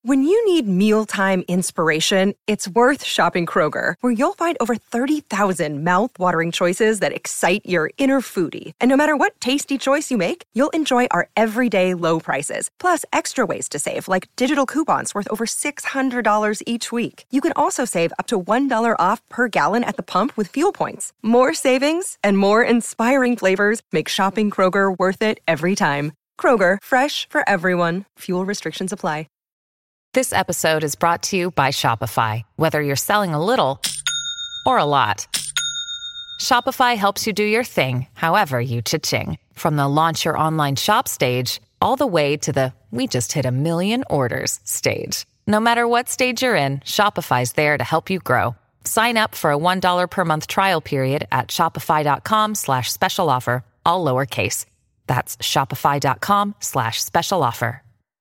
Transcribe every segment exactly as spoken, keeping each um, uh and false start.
When you need mealtime inspiration, it's worth shopping Kroger, where you'll find over thirty thousand mouth-watering choices that excite your inner foodie. And no matter what tasty choice you make, you'll enjoy our everyday low prices, plus extra ways to save, like digital coupons worth over six hundred dollars each week. You can also save up to one dollar off per gallon at the pump with fuel points. More savings and more inspiring flavors make shopping Kroger worth it every time. Kroger, fresh for everyone. Fuel restrictions apply. This episode is brought to you by Shopify. Whether you're selling a little or a lot, Shopify helps you do your thing, however you cha-ching. From the launch your online shop stage, all the way to the we just hit a million orders stage. No matter what stage you're in, Shopify's there to help you grow. Sign up for a one dollar per month trial period at shopify.com slash special offer, all lowercase. That's shopify.com slash special offer.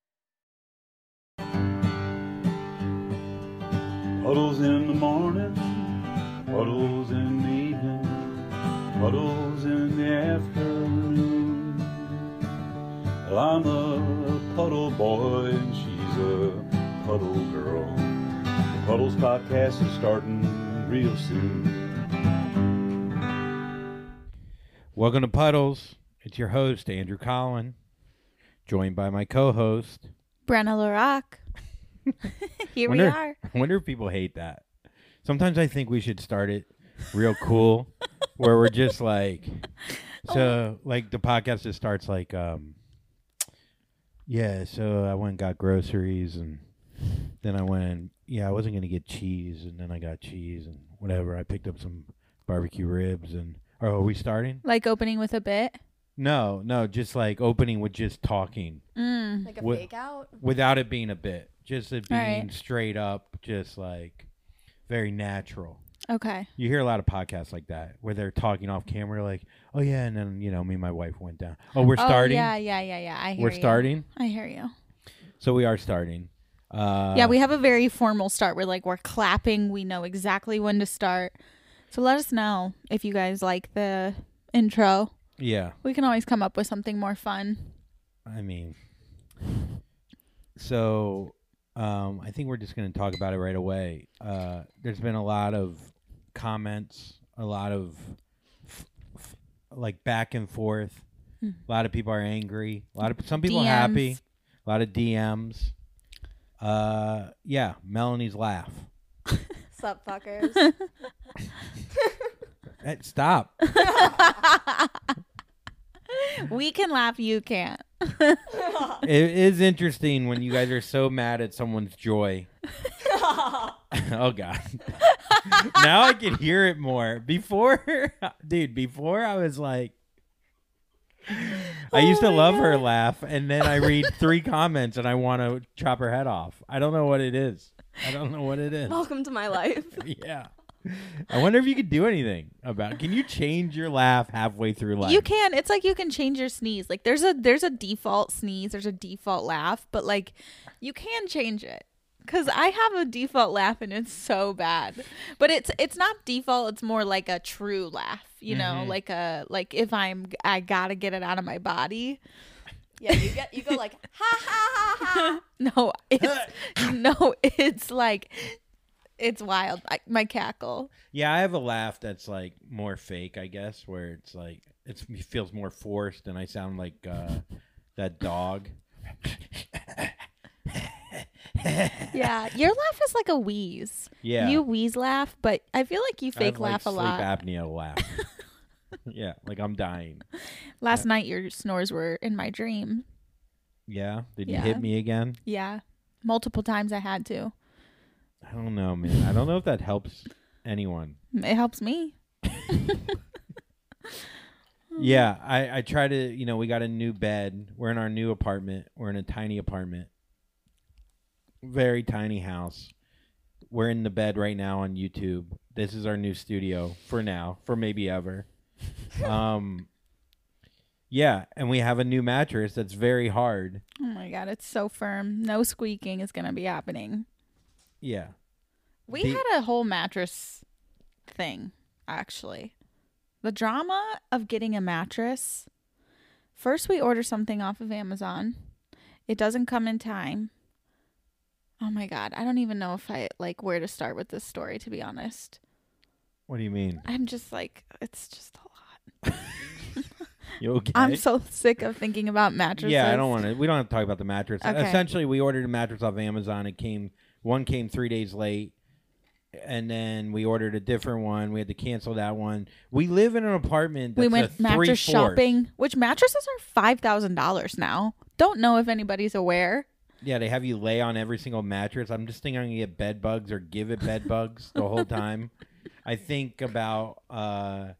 Puddles in the morning, puddles in the evening, puddles in the afternoon. Well, I'm a puddle boy and she's a puddle girl. The Puddles podcast is starting real soon. Welcome to Puddles. It's your host, Andrew Collin, joined by my co-host, Brenna LaRock. Here wonder, we are. I wonder if people hate that. Sometimes I think we should start it real cool, where we're just like, so like the podcast just starts like, um, yeah, so I went and got groceries and then I went, yeah, I wasn't going to get cheese and then I got cheese and whatever. I picked up some barbecue ribs and, oh, are we starting? Like opening with a bit? No, no, just like opening with just talking. Mm. Like a Wi- fake out? Without it being a bit. Just it being right. straight up, just like very natural. Okay. You hear a lot of podcasts like that where they're talking off camera like, oh, yeah, and then, you know, me and my wife went down. Oh, we're starting? Oh, yeah, yeah, yeah, yeah. I hear We're you. starting? I hear you. So we are starting. Uh, yeah, we have a very formal start. We're like, we're clapping. We know exactly when to start. So let us know if you guys like the intro. Yeah. We can always come up with something more fun. I mean, so um, I think we're just going to talk about it right away. Uh, there's been a lot of comments, a lot of f- f- like back and forth. Hmm. A lot of people are angry. A lot of some people D Ms. are happy. A lot of D Ms. Uh, yeah, Melanie's laugh. Sup, fuckers? Hey, stop. We can laugh. You can't. It is interesting when you guys are so mad at someone's joy. Oh, God. Now I can hear it more. Before, dude, before I was like, I used to Oh my love her God. laugh, and then I read three comments and I want to chop her head off. I don't know what it is. I don't know what it is. Welcome to my life. Yeah. I wonder if you could do anything about it. Can you change your laugh halfway through life? You can. It's like you can change your sneeze. Like there's a there's a default sneeze, there's a default laugh, but like you can change it. Cause I have a default laugh and it's so bad. But it's it's not default, it's more like a true laugh, you know, Mhm. like a like if I'm I gotta get it out of my body. Yeah, you get you go like ha ha ha ha. No, it's no, it's like it's wild. I, my cackle. Yeah, I have a laugh that's like more fake, I guess, where it's like it's, it feels more forced, and I sound like uh, that dog. Yeah, your laugh is like a wheeze. Yeah, You wheeze laugh, but I feel like you I fake have, like, laugh a sleep lot. apnea laugh. Yeah, like I'm dying. Last night your snores were in my dream. Yeah, did you Yeah. hit me again? Yeah, multiple times I had to. I don't know, man. I don't know if that helps anyone. It helps me. Yeah, I, I try to, you know, we got a new bed. We're in our new apartment. We're in a tiny apartment. Very tiny house. We're in the bed right now on YouTube. This is our new studio for now, for maybe ever. um, yeah, and we have a new mattress that's very hard. Oh my God, it's so firm. No squeaking is going to be happening. Yeah. We The- had a whole mattress thing, actually. The drama of getting a mattress. First, we order something off of Amazon. It doesn't come in time. Oh my God. I don't even know if I like where to start with this story, to be honest. What do you mean? I'm just like, it's just a lot. You okay? I'm so sick of thinking about mattresses. Yeah, I don't want to. We don't have to talk about the mattress. Okay. Essentially, we ordered a mattress off Amazon. It came, one came three days late, and then we ordered a different one. We had to cancel that one. We live in an apartment that's we went a mattress three-fourths. shopping, which mattresses are five thousand dollars now. Don't know if anybody's aware. Yeah, they have you lay on every single mattress. I'm just thinking I'm going to get bed bugs or give it bed bugs the whole time. I think about, uh,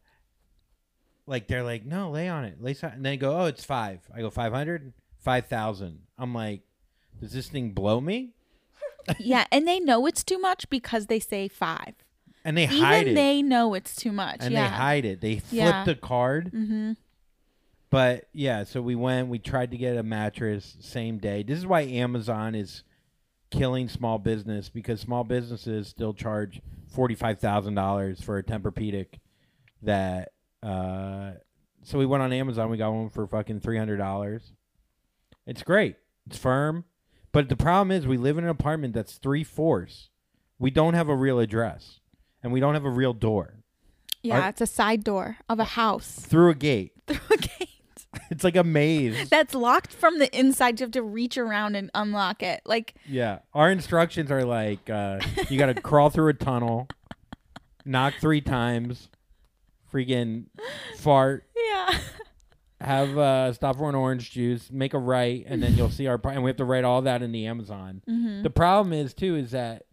like, they're like, no, lay on it. Lay so-. And they go, oh, it's five. I go, five hundred? five thousand. I'm like, does this thing blow me? Yeah, and they know it's too much because they say five. And they Even hide it. they know it's too much. and yeah. they hide it. They flip Yeah. the card. Mm-hmm. But, yeah, so we went. We tried to get a mattress same day. This is why Amazon is killing small business, because small businesses still charge forty-five thousand dollars for a Tempur-Pedic that uh so we went on Amazon. We got one for fucking three hundred dollars. It's great. It's firm. But the problem is we live in an apartment that's three-fourths. We don't have a real address. And we don't have a real door. Yeah, Are- it's a side door of a house Through a gate. through a gate It's like a maze. that's locked from the inside. You have to reach around and unlock it. Like, Yeah. Our instructions are like, uh, you got to crawl through a tunnel, knock three times, freaking fart, yeah. have uh, stop for an orange juice, make a right, and then you'll see our... And we have to write all that in the Amazon. Mm-hmm. The problem is, too, is that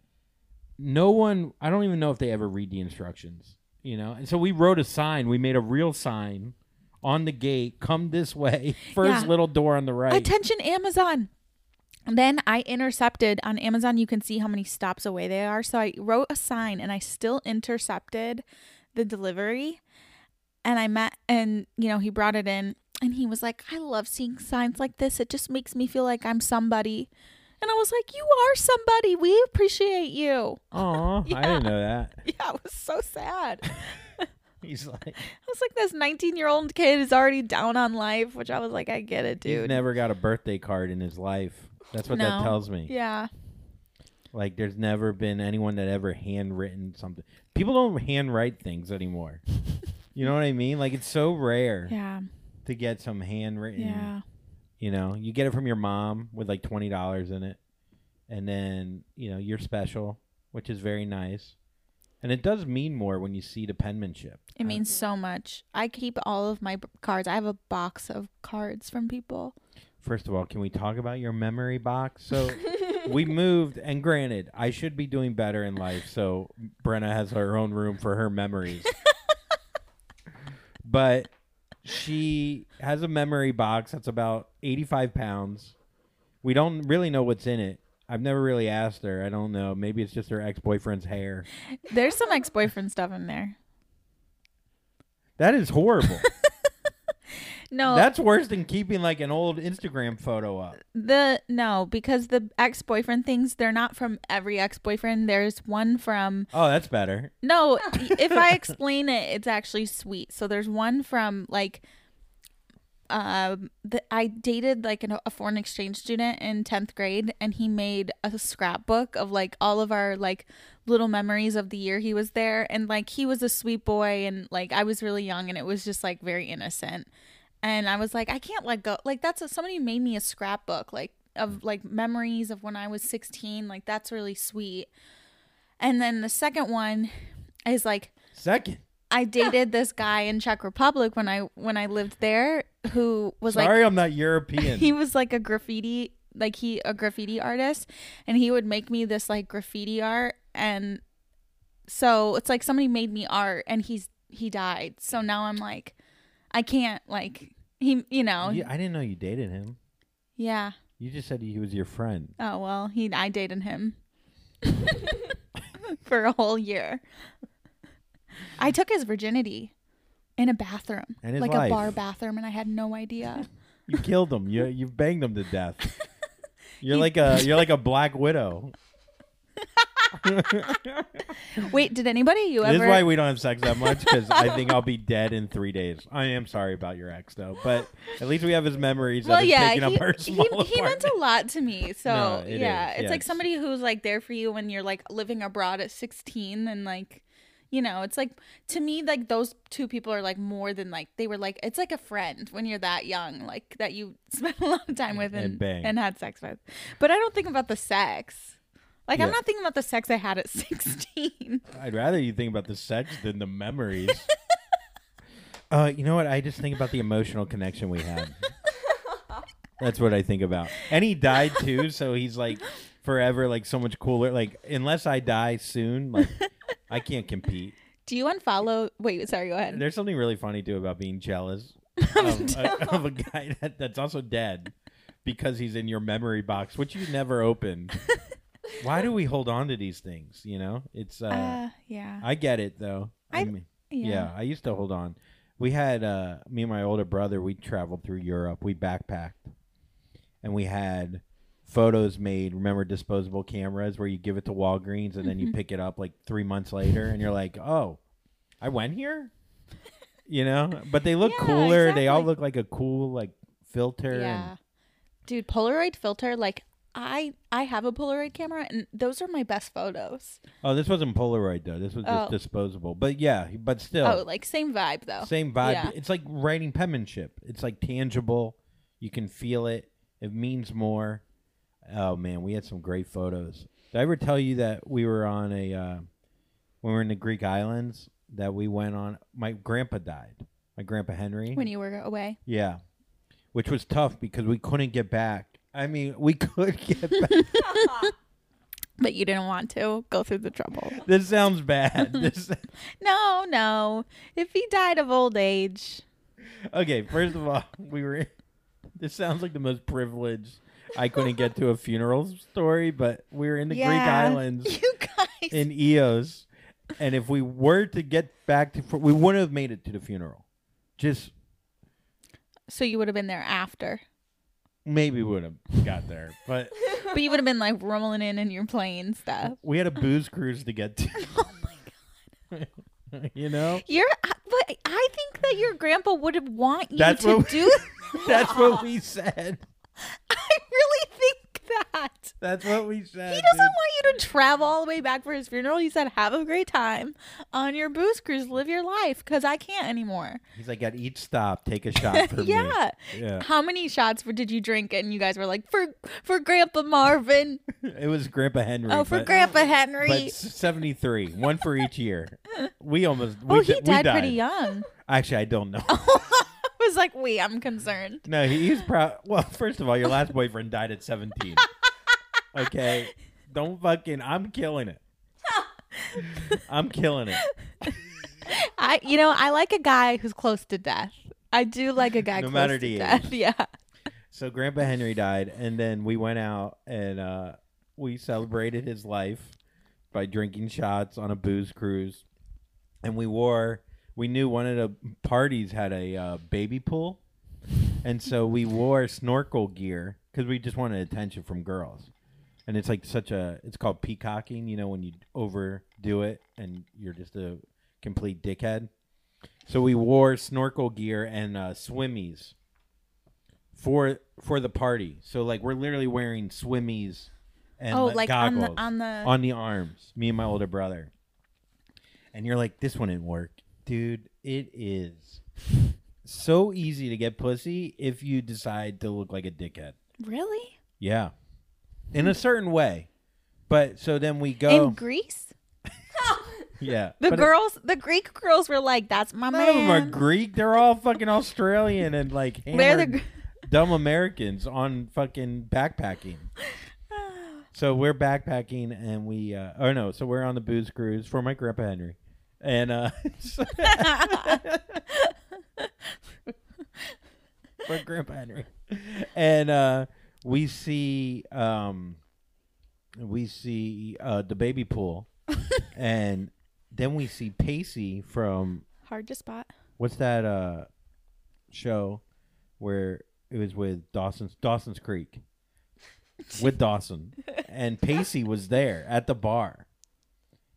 no one... I don't even know if they ever read the instructions, you know? And so we wrote a sign. We made a real sign on the gate, come this way, first Yeah. little door on the right. Attention, Amazon. And then I intercepted on Amazon. You can see how many stops away they are. So I wrote a sign and I still intercepted the delivery. And I met, and you know, he brought it in and he was like, I love seeing signs like this. It just makes me feel like I'm somebody. And I was like, you are somebody. We appreciate you. Aw, I Yeah. didn't know that. Yeah, it was so sad. He's like... I was like, this nineteen-year-old kid is already down on life, which I was like, I get it, dude. He's never got a birthday card in his life. That's what No. that tells me. Yeah. Like, there's never been anyone that ever handwritten something. People don't handwrite things anymore. You know what I mean? Like, it's so rare Yeah. to get some handwritten. Yeah. You know, you get it from your mom with like twenty dollars in it. And then, you know, you're special, which is very nice. And it does mean more when you see the penmanship. It means so much. I keep all of my b- cards. I have a box of cards from people. First of all, can we talk about your memory box? So we moved, and granted, I should be doing better in life, so Brenna has her own room for her memories. But she has a memory box that's about eighty-five pounds. We don't really know what's in it. I've never really asked her. I don't know. Maybe it's just her ex-boyfriend's hair. There's some ex-boyfriend stuff in there. That is horrible. No, That's worse than keeping like an old Instagram photo up. the no because the ex-boyfriend things, they're not from every ex-boyfriend. There's one from Oh, that's better. no. If I explain it, it's actually sweet. So there's one from like. Um, the, I dated like an, a foreign exchange student in tenth grade, and he made a scrapbook of like all of our like little memories of the year he was there. And like he was a sweet boy, and like I was really young, and it was just like very innocent. And I was like, I can't let go. Like that's a, somebody made me a scrapbook like of like memories of when I was sixteen. Like that's really sweet. And then the second one is like Second. I dated this guy in Czech Republic when I when I lived there who was Sorry, like I'm not European. he was like a graffiti like he a graffiti artist, and he would make me this like graffiti art. And so it's like somebody made me art, and he's he died. So now I'm like I can't like he you know You- I didn't know you dated him. yeah. You just said he was your friend. Oh well, he I dated him for a whole year. I took his virginity in a bathroom, And his like life. a bar bathroom, and I had no idea. You killed him. You you banged him to death. You're like a you're like a Black Widow. Wait, did anybody you This ever? is why we don't have sex that much, because I think I'll be dead in three days. I am sorry about your ex, though, but at least we have his memories well, that yeah, taking he, up her he, small he meant a lot to me. So No, it yeah, is, it's yeah, like it's- somebody who's like there for you when you're like living abroad at sixteen, and like, you know, it's like to me like those two people are like more than like they were like it's like a friend when you're that young, like that you spent a lot of time with And and bang. and had sex with. But I don't think about the sex. Like I'm Yeah. not thinking about the sex I had at sixteen. I'd rather you think about the sex than the memories. uh, you know what? I just think about the emotional connection we had. That's what I think about. And he died too, so he's like forever like so much cooler. Like unless I die soon, like I can't compete. Do you unfollow? Wait, sorry, go ahead. There's something really funny too about being jealous of, a, of a guy that, that's also dead because he's in your memory box, which you never opened. Why do we hold on to these things? You know, it's. Uh, Uh, yeah. I get it though. I, I- mean, yeah. yeah. I used to hold on. We had uh, me and my older brother. We traveled through Europe. We backpacked, and we had photos made. Remember disposable cameras where you give it to Walgreens and then you pick it up like three months later, and you're like, "Oh, I went here." You know, but they look Yeah, cooler. They all exactly. look like a cool like filter. Yeah. And Dude, Polaroid filter, like I I have a Polaroid camera and those are my best photos. oh, this wasn't Polaroid though. This was just Oh. disposable. But yeah, but still. Oh, like same vibe though. Same vibe. Yeah. It's like writing penmanship. It's like tangible. You can feel it. It means more. Oh man, we had some great photos. Did I ever tell you that we were on a uh, when we were in the Greek islands that we went on? My grandpa died. My grandpa Henry. When you were away. yeah, which was tough because we couldn't get back. I mean, we could get back. But you didn't want to go through the trouble. This sounds bad. This. No, no. If he died of old age. Okay, first of all, we were. This sounds like the most privileged. I couldn't get to a funeral story, but we were in the Greek Yeah. islands You guys. in Eos, and if we were to get back to, we wouldn't have made it to the funeral. Just So you would have been there after. maybe would have got there, but But you would have been like rolling in in your plane stuff. we had a booze cruise to get to. Oh my god. You know, You're but I think that your grandpa would have want you That's to what we- do that's what we said. I really think that. That's what we said. He doesn't dude. want you to travel all the way back for his funeral. He said, have a great time on your booze cruise. Live your life because I can't anymore. He's like, at each stop, take a shot for Yeah. me. Yeah. How many shots for, did you drink? And you guys were like, for for Grandpa Marvin. It was Grandpa Henry. Oh, for but- Grandpa Henry. But seventy-three, one for each year. We almost. We oh, he di- we died, pretty young. Actually, I don't know. I was like, wait, I'm concerned. No, he, he's proud. Well, first of all, your last boyfriend died at seventeen. Okay, don't fucking. I'm killing it. I'm killing it. I, you know, I like a guy who's close to death. I do like a guy No close matter to the death. age. Yeah. So Grandpa Henry died, and then we went out and uh, we celebrated his life by drinking shots on a booze cruise, and we wore. We knew one of the parties had a uh, baby pool, and so we wore snorkel gear because we just wanted attention from girls. And it's like such a. It's called peacocking, you know, when you overdo it and you're just a complete dickhead. So we wore snorkel gear and uh, swimmies for for the party. So like we're literally wearing swimmies and Oh, like, like on the- goggles on the- on the arms. Me and my older brother. And you're like, this one didn't work, dude. It is so easy to get pussy if you decide to look like a dickhead. Really? Yeah, in a certain way. But so then we go. In Greece? Yeah, The but it- girls, the Greek girls were like, that's my none of them are man. Greek. They're all fucking Australian and like They're the hammered, gr- dumb Americans on fucking backpacking. So we're backpacking and we, uh, oh no, so we're on the booze cruise for my grandpa Henry, and uh, so- for grandpa Henry, and uh, we see, um, we see uh, the baby pool, and then we see Pacey from Hard to spot. what's that uh show where it was with Dawson's Dawson's Creek with Dawson, and Pacey was there at the bar.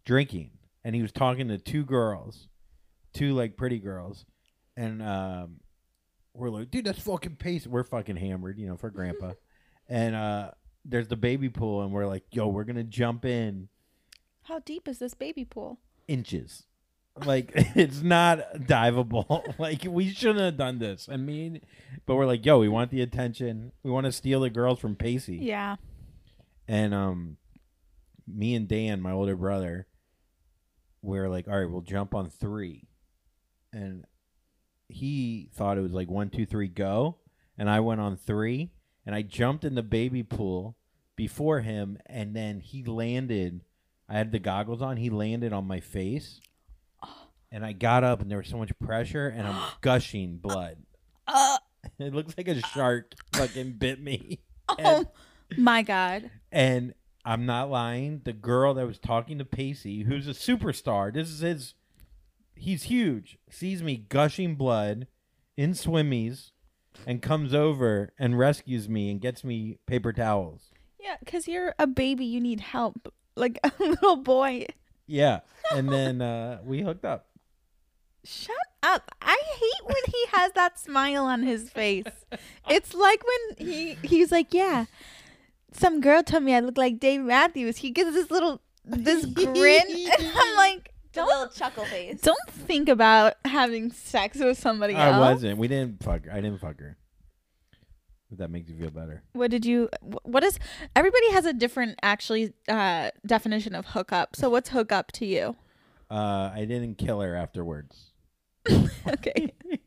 drinking, and he was talking to two girls, two like pretty girls, and um, we're like, dude, that's fucking Pacey. We're fucking hammered, you know, for Grandpa, and uh, there's the baby pool, and we're like, yo, we're gonna jump in. How deep is this baby pool? Inches. Like, it's not diveable. Like, we shouldn't have done this. I mean, but we're like, yo, we want the attention. We want to steal the girls from Pacey. Yeah. And um, me and Dan, my older brother, we're like, all right, we'll jump on three. And he thought it was like one, two, three, go. And I went on three. And I jumped in the baby pool before him. And then he landed. I had the goggles on. He landed on my face. And I got up, and there was so much pressure, and I'm gushing blood. Uh, It looks like a shark fucking bit me. oh, And, my God. and I'm not lying. The girl that was talking to Pacey, who's a superstar, this is his, he's huge, sees me gushing blood in swimmies and comes over and rescues me and gets me paper towels. Yeah, because you're a baby. You need help. Like a little boy. Yeah. And then uh, we hooked up. Shut up. I hate when he has that smile on his face. It's like when he he's like, yeah, some girl told me I look like Dave Matthews. He gives this little, this grin. And I'm like, The little don't, chuckle face. don't think about having sex with somebody I else. wasn't. We didn't fuck her. I didn't fuck her. If that makes you feel better. What did you, wh- what is, everybody has a different actually uh, definition of hookup. So what's hookup to you? Uh, I didn't kill her afterwards. Okay.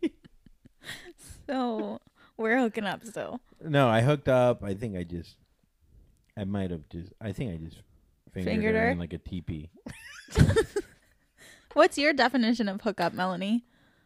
So we're hooking up still. No, I hooked up. I think I just, I might have just, I think I just fingered, Fingered her, her? in like a teepee. What's your definition of hookup, Melanie?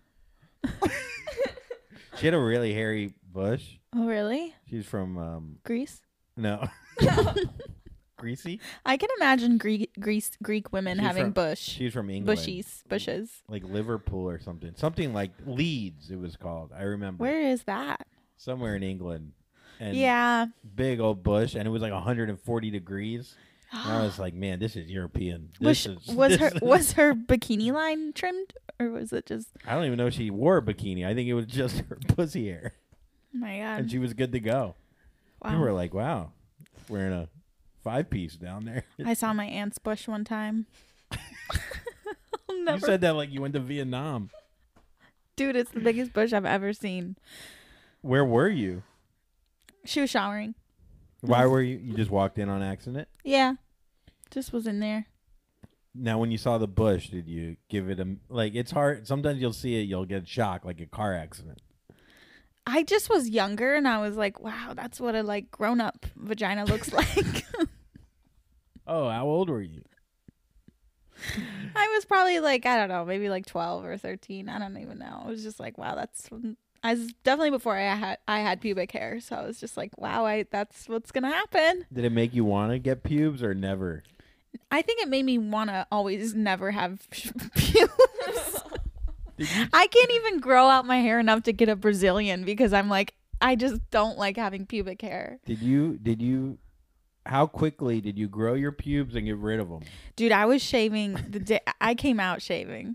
She had a really hairy bush. Oh, really? She's from, um, Greece? no. Greasy? I can imagine Greek Greece Greek women She's having from- bush, She's from England. bushies, bushes. Like Liverpool or something. Something like Leeds, it was called. I remember. Where is that? Somewhere in England. And Yeah. big old bush, and it was like one hundred forty degrees. And I was like, man, this is European. Was, This is, was this her is- was her bikini line trimmed, or was it just? I don't even know if she wore a bikini. I think it was just her pussy hair. Oh my God! And she was good to go. Wow. We were like, wow, wearing a five piece down there. I saw my aunt's bush one time. I'll You never, said that like you went to Vietnam. dude, it's the biggest bush I've ever seen. Where were you? She was showering. Why were you? You just walked in on accident? Yeah, just was in there. Now, when you saw the bush, did you give it a like? It's hard. Sometimes you'll see it, you'll get shocked, like a car accident. I just was younger, and I was like, "Wow, that's what a like grown up vagina looks like." Oh, how old were you? I was probably like, I don't know, maybe like twelve or thirteen. I don't even know. I was just like, wow, that's. I was definitely before I had I had pubic hair, so I was just like, wow, I that's what's gonna happen. Did it make you want to get pubes or never? I think it made me want to always never have pubes. Did you? I can't even grow out my hair enough to get a Brazilian because I'm like, I just don't like having pubic hair. Did you? Did you? How quickly did you grow your pubes and get rid of them? Dude, I was shaving the day I came out shaving.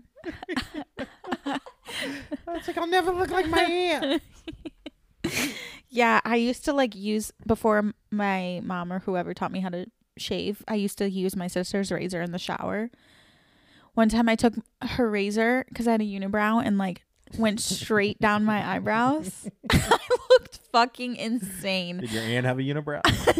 It's like I'll never look like my aunt. Yeah, I used to like use before m- my mom or whoever taught me how to shave. I used to use my sister's razor in the shower. One time I took her razor because I had a unibrow and like went straight down my eyebrows. I looked fucking insane. Did your aunt have a unibrow?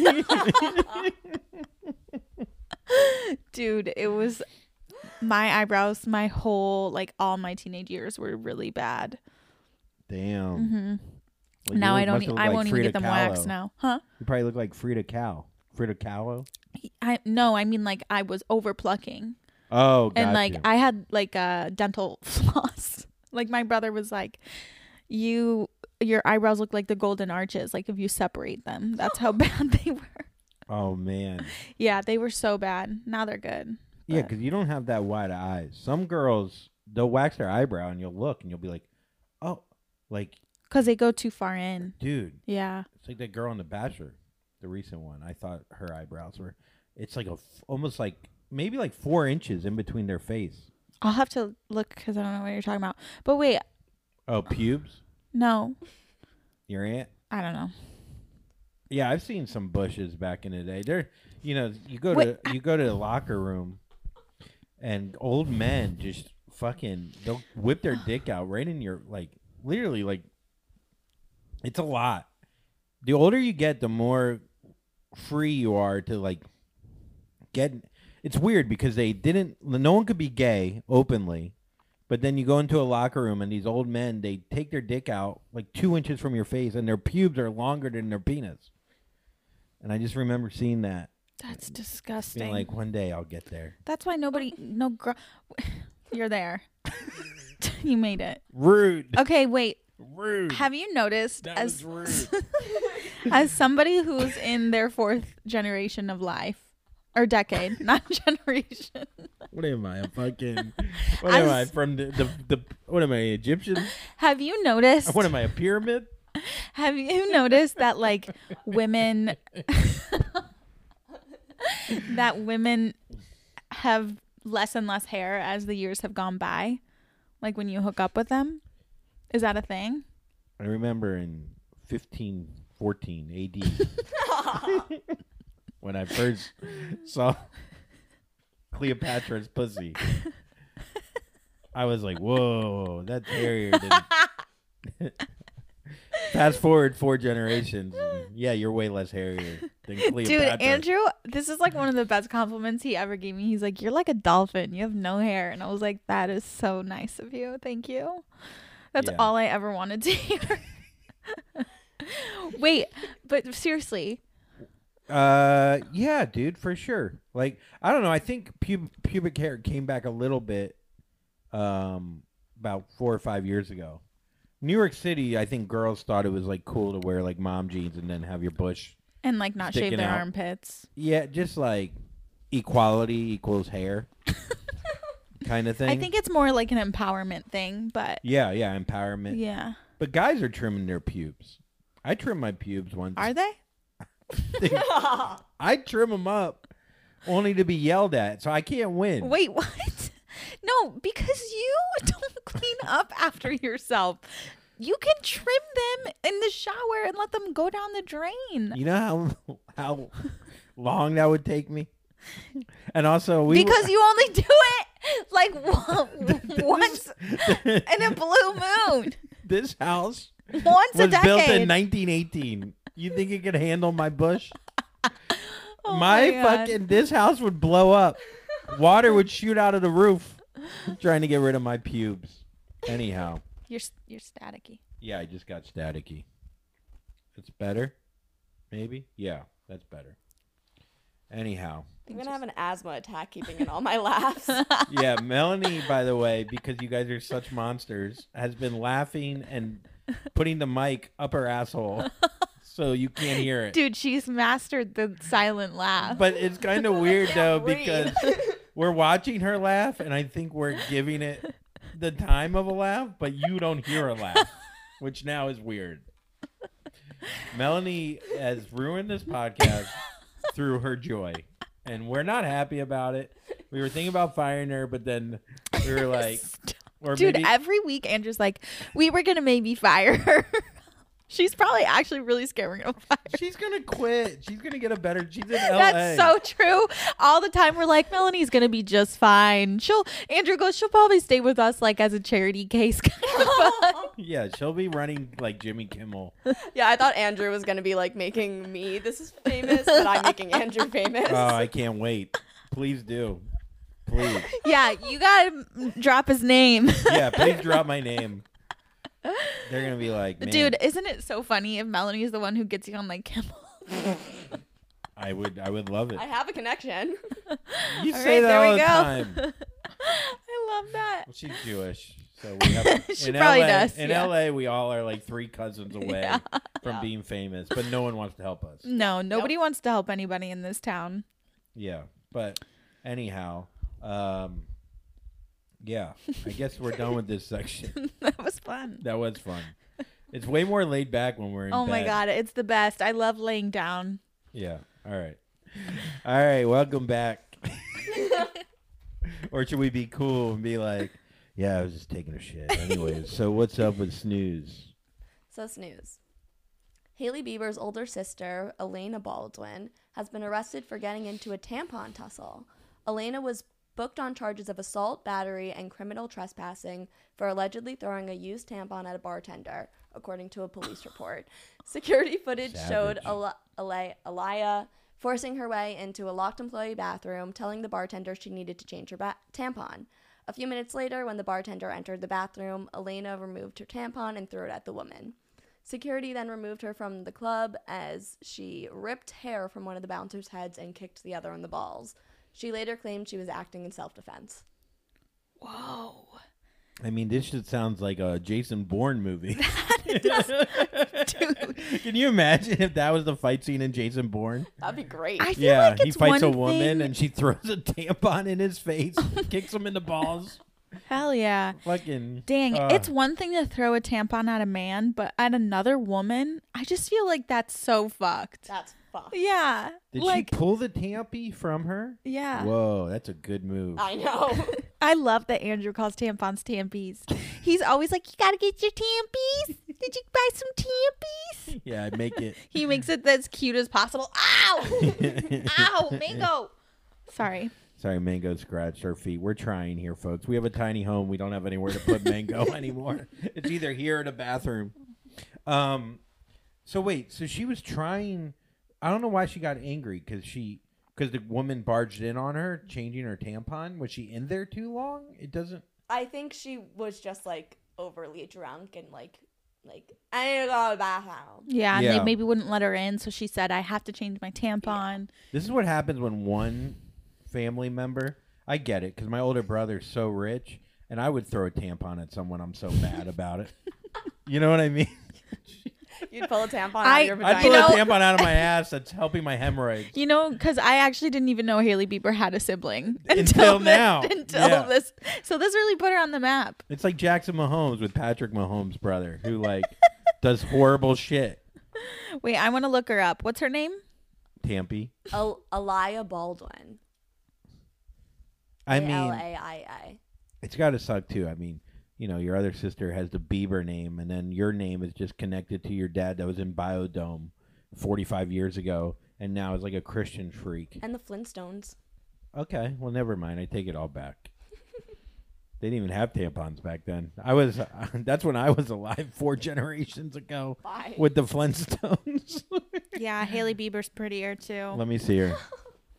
Dude, it was my eyebrows, my whole like all my teenage years were really bad. Damn. hmm Well, you now look- I don't must e- look I like won't even Frida get them Kahlo. waxed now. Huh? You probably look like Frida Kahlo. Frida Kahlo? I no, I mean like I was over plucking. Oh, got And like you. I had like a dental floss. Like my brother was like, you your eyebrows look like the golden arches, like if you separate them. That's how bad they were. Oh, man. Yeah, they were so bad. Now they're good. Yeah, But- because you don't have that wide of eyes. Some girls, they'll wax their eyebrow and you'll look and you'll be like, oh, like, Cause they go too far in. dude, Yeah. it's like that girl on The Bachelor, the recent one. I thought her eyebrows were, it's like a, f- almost like maybe like four inches in between their face. I'll have to look because I don't know what you're talking about. But wait, Oh, pubes? no, Your aunt? I don't know. Yeah, I've seen some bushes back in the day. They're, you know, you go Wait, to you go to the locker room, and old men just fucking they'll whip their dick out right in your like literally like. It's a lot. The older you get, the more free you are to like get. It's weird because they didn't. No one could be gay openly, but then you go into a locker room and these old men they take their dick out like two inches from your face, and their pubes are longer than their penis. And I just remember seeing that. That's disgusting. Being like, one day I'll get there. That's why nobody, no girl, you're there. You made it. Rude. Okay, wait. Rude. Have you noticed That as was rude. as somebody who's in their fourth generation of life or decade, not generation? What am I? A fucking. What am I As- from the, the the? What am I? Egyptian? Have you noticed? What am I? A pyramid? Have you noticed that like women that women have less and less hair as the years have gone by? Like when you hook up with them? Is that a thing? I remember in fifteen fourteen A D when I first saw Cleopatra's pussy. I was like, whoa, that's hairier than... Fast forward four generations. And yeah, you're way less hairier than Cleopatra. Dude, Andrew, this is like one of the best compliments he ever gave me. He's like, you're like a dolphin. You have no hair. And I was like, that is so nice of you. Thank you. That's Yeah. all I ever wanted to hear. Wait, but seriously, Uh, yeah, dude, for sure. Like, I don't know. I think pub- pubic hair came back a little bit, um, about four or five years ago. New York City, I think girls thought it was like cool to wear like mom jeans and then have your bush. and like not shave Sticking their out. armpits. Yeah, just like equality equals hair, kind of thing. I think it's more like an empowerment thing, but Yeah, yeah, empowerment. yeah. But guys are trimming their pubes. I trim my pubes once. Are they? I trim them up, only to be yelled at, so I can't win. Wait, what? No, because you don't clean up after yourself. You can trim them in the shower and let them go down the drain. You know how how long that would take me, and also we Because you only do it like one- once in a blue moon. this house Once a was decade. built in nineteen eighteen. You think it could handle my bush? Oh my my God. fucking this house would blow up. Water would shoot out of the roof, trying to get rid of my pubes. Anyhow, You're you're staticky. yeah, I just got staticky. It's better, maybe. Yeah, that's better. Anyhow. I'm gonna have an asthma attack keeping in all my laughs. Yeah, Melanie, by the way, because you guys are such monsters, has been laughing and putting the mic up her asshole so you can't hear it. Dude, she's mastered the silent laugh. But it's kind of weird, though, breathe. because we're watching her laugh, and I think we're giving it the time of a laugh, but you don't hear a laugh, which now is weird. Melanie has ruined this podcast through her joy. And we're not happy about it. We were thinking about firing her, but then we were like, or Dude, maybe, every week Andrew's like, we were gonna maybe fire her. She's probably actually really scared we're gonna fire her. she's gonna quit. She's gonna get a better. She's in L A. That's so true. All the time we're like, Melanie's gonna be just fine. She'll Andrew goes, she'll probably stay with us like as a charity case. Yeah, she'll be running like Jimmy Kimmel. Yeah, I thought Andrew was gonna be like making me this is famous, but I'm making Andrew famous. Oh, I can't wait. Please do. Please. Yeah, you gotta drop his name. Yeah, please drop my name. They're gonna be like, man, Dude, isn't it so funny if Melanie is the one who gets you on like Kimmel? I would, I would love it. I have a connection. You All say right, that there all we the go. time. I love that. Well, she's Jewish, so we have. She in probably L A, does, In yeah. L A, we all are like three cousins away Yeah. from Yeah. being famous, but no one wants to help us. No, nobody wants to help anybody in this town. Yeah, but anyhow, um, yeah, I guess we're done with this section. That was fun. That was fun. It's way more laid back when we're in Oh my bed. god, it's the best. I love laying down. Yeah. All right. All right. Welcome back. Or should we be cool and be like, yeah, I was just taking a shit. Anyways, so what's up with snooze? So snooze. Hailey Bieber's older sister, Elena Baldwin, has been arrested for getting into a tampon tussle. Elena was booked on charges of assault, battery, and criminal trespassing for allegedly throwing a used tampon at a bartender, according to a police report. Security footage Savage. showed Al- Al- Alaya forcing her way into a locked employee bathroom, telling the bartender she needed to change her ba- tampon. A few minutes later, when the bartender entered the bathroom, Elena removed her tampon and threw it at the woman. Security then removed her from the club as she ripped hair from one of the bouncers' heads and kicked the other in the balls. She later claimed she was acting in self-defense. Whoa. I mean, this just sounds like a Jason Bourne movie. Dude. Can you imagine if that was the fight scene in Jason Bourne? That'd be great. I feel Yeah, like he it's fights a one woman thing- and she throws a tampon in his face, kicks him in the balls. Hell yeah. Fucking Dang, uh, it's one thing to throw a tampon at a man, but at another woman, I just feel like that's so fucked. That's fucked. Yeah. Did like, she pull the tampy from her? yeah. Whoa, that's a good move. I know. I love that Andrew calls tampons tampies. He's always like, you gotta get your tampies. Did you buy some tampies? Yeah, I make it. He makes it as cute as possible. Ow! Ow! Mango! Sorry. Sorry, Mango scratched our feet. We're trying here, folks. We have a tiny home. We don't have anywhere to put Mango anymore. It's either here or the bathroom. Um, so wait, so she was trying. I don't know why she got angry because she because the woman barged in on her, changing her tampon. Was she in there too long? It doesn't. I think she was just like overly drunk and like, like I need to go to the bathroom. Yeah, and Yeah. they maybe wouldn't let her in, so she said, I have to change my tampon. This is what happens when one family member. I get it because my older brother's so rich, and I would throw a tampon at someone. I'm so mad about it. You know what I mean? You'd pull a tampon I- out of your I'd vagina. pull You know- a tampon out of my ass that's helping my hemorrhoids. You know, because I actually didn't even know Hailey Bieber had a sibling Until this- now. Until Yeah. this, so this really put her on the map. It's like Jackson Mahomes with Patrick Mahomes' brother, who like does horrible shit. Wait, I want to look her up. What's her name? Tampy. Al- Alaya Baldwin. I A mean, L A I A. it's got to suck too. I mean, you know, your other sister has the Bieber name, and then your name is just connected to your dad that was in Biodome forty-five years ago, and now is like a Christian freak. And the Flintstones. Okay, well, never mind. I take it all back. They didn't even have tampons back then. I was. Uh, that's when I was alive, four generations ago, Bye. with the Flintstones. Yeah, Hailey Bieber's prettier too. Let me see her.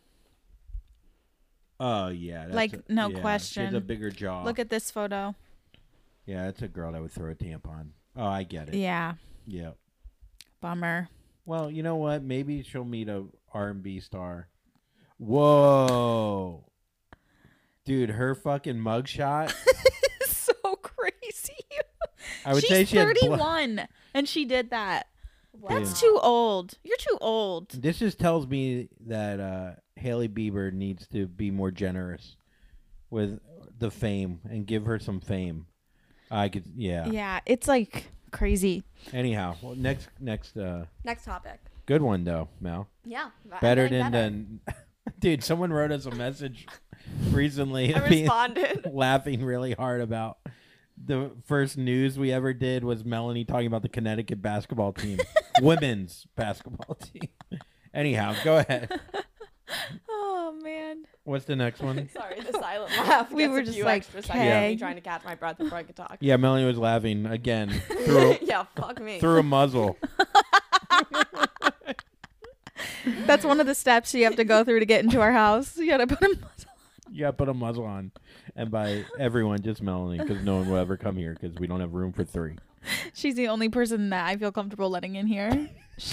Oh yeah, that's Like, a- no yeah, She has question. a bigger jaw. Look at this photo. Yeah, that's a girl that would throw a tampon. Oh, I get it. Yeah, Yeah. bummer. Well, you know what? Maybe she'll meet a R and B star. Whoa, dude, her fucking mugshot. So crazy. I would She's say she had blo- thirty-one, and she did that. That's Wow. too old. You're too old. This just tells me that uh, Hailey Bieber needs to be more generous with the fame and give her some fame. I could, yeah. Yeah, it's like crazy. Anyhow, well, next, next, uh, Next topic. good one though, Mel. Yeah. I'm Better getting than better. than, dude. Someone wrote us a message recently, I being- responded. laughing really hard about the first news we ever did was Melanie talking about the Connecticut basketball team, women's basketball team. Anyhow, go ahead. Oh man. What's the next one? Sorry, the silent laugh. We gets were a just few like, extra seconds of "Okay." me trying to catch my breath before I could talk. Yeah, Melanie was laughing again through yeah, fuck me. through a muzzle. That's one of the steps you have to go through to get into our house. You gotta put a muzzle. You got to put a muzzle on, and by everyone, just Melanie, because no one will ever come here because we don't have room for three. She's the only person that I feel comfortable letting in here.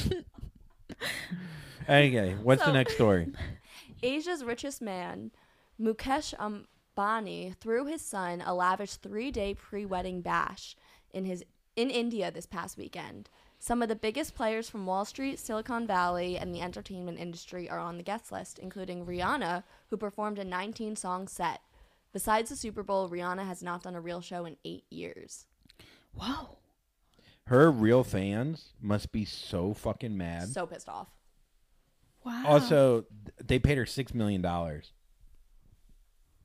Okay, what's the So- next story? Asia's richest man, Mukesh Ambani, threw his son a lavish three-day pre-wedding bash in his in India this past weekend. Some of the biggest players from Wall Street, Silicon Valley, and the entertainment industry are on the guest list, including Rihanna, who performed a nineteen-song set. Besides the Super Bowl, Rihanna has not done a real show in eight years. Whoa. Her real fans must be so fucking mad. So pissed off. Wow. Also, th- they paid her six million dollars.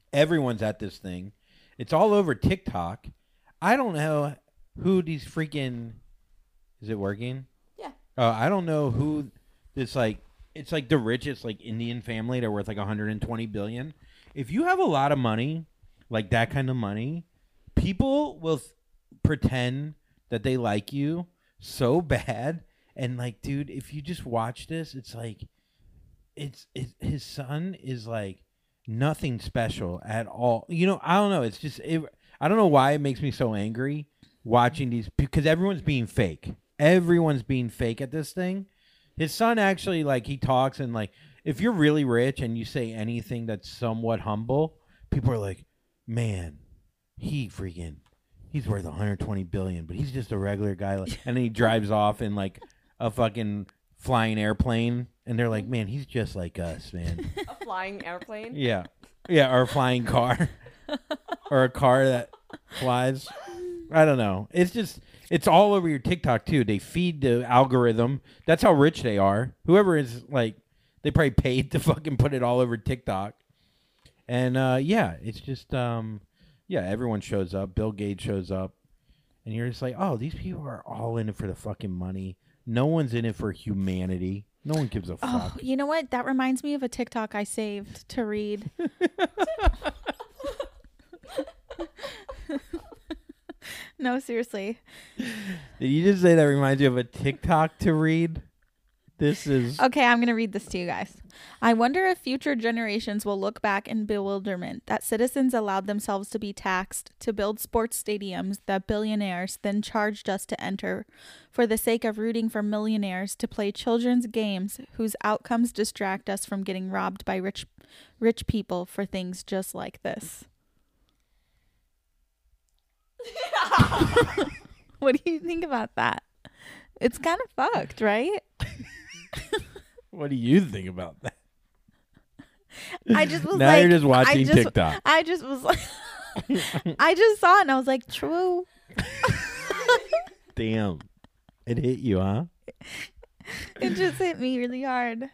Everyone's at this thing. It's all over TikTok. I don't know who these freaking. Is it working? Yeah. Uh, I don't know who this like. It's like the richest like Indian family. They're worth like one hundred twenty billion. If you have a lot of money, like that kind of money, people will th- pretend that they like you so bad. And like, dude, if you just watch this, it's like, it's, it's his son is like nothing special at all. You know, I don't know. It's just, it, I don't know why it makes me so angry watching these, because everyone's being fake. Everyone's being fake at this thing. His son actually, like, he talks and, like, if you're really rich and you say anything that's somewhat humble, people are like, man, he freaking, he's worth one hundred twenty billion, but he's just a regular guy. And then he drives off in, like, a fucking flying airplane. And they're like, man, he's just like us, man. A flying airplane? Yeah. Yeah, or a flying car. Or a car that flies. I don't know. It's just... It's all over your TikTok, too. They feed the algorithm. That's how rich they are. Whoever is, like, they probably paid to fucking put it all over TikTok. And, uh, yeah, it's just, um, yeah, everyone shows up. Bill Gates shows up. And you're just like, oh, these people are all in it for the fucking money. No one's in it for humanity. No one gives a fuck. Oh, you know what? That reminds me of a TikTok I saved to read. No, seriously. Did you just say that reminds you of a TikTok to read? This is... Okay, I'm going to read this to you guys. I wonder if future generations will look back in bewilderment that citizens allowed themselves to be taxed to build sports stadiums that billionaires then charged us to enter for the sake of rooting for millionaires to play children's games whose outcomes distract us from getting robbed by rich, rich people for things just like this. What do you think about that? It's kind of fucked, right? What do you think about that? I just was now like, you're just watching I just, TikTok. I just was like, I just saw it and I was like, true. Damn. It hit you, huh? It just hit me really hard.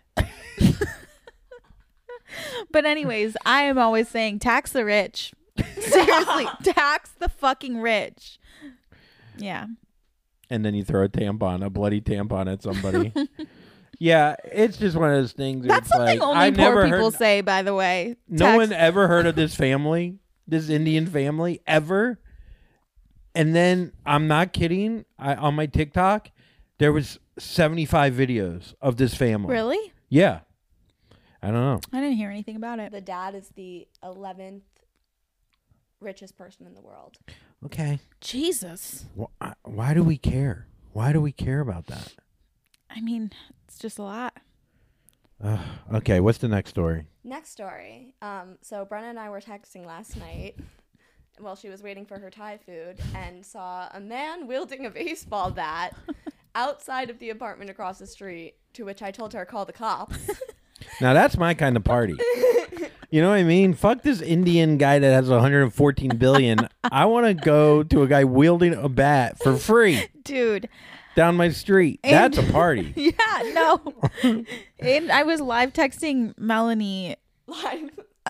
But anyways, I am always saying tax the rich. Seriously, tax the fucking rich. Yeah. And then you throw a tampon, a bloody tampon at somebody. Yeah, it's just one of those things. That's something like, only I poor never people heard, say, by the way. No Tax- one ever heard of this family, this Indian family, ever. And then, I'm not kidding, I, on my TikTok, there was seventy-five videos of this family. Really? Yeah. I don't know. I didn't hear anything about it. The dad is the eleventh richest person in the world. Okay. Jesus. Why, why do we care? Why do we care about that? I mean, it's just a lot. Uh, okay, what's the next story? Next story. Um, so Brenna and I were texting last night while she was waiting for her Thai food and saw a man wielding a baseball bat outside of the apartment across the street, to which I told her, call the cops. Now, that's my kind of party. You know what I mean? Fuck this Indian guy that has one hundred fourteen billion. I want to go to a guy wielding a bat for free. Dude. Down my street. And, That's a party. Yeah, no. And I was live texting Melanie. Live.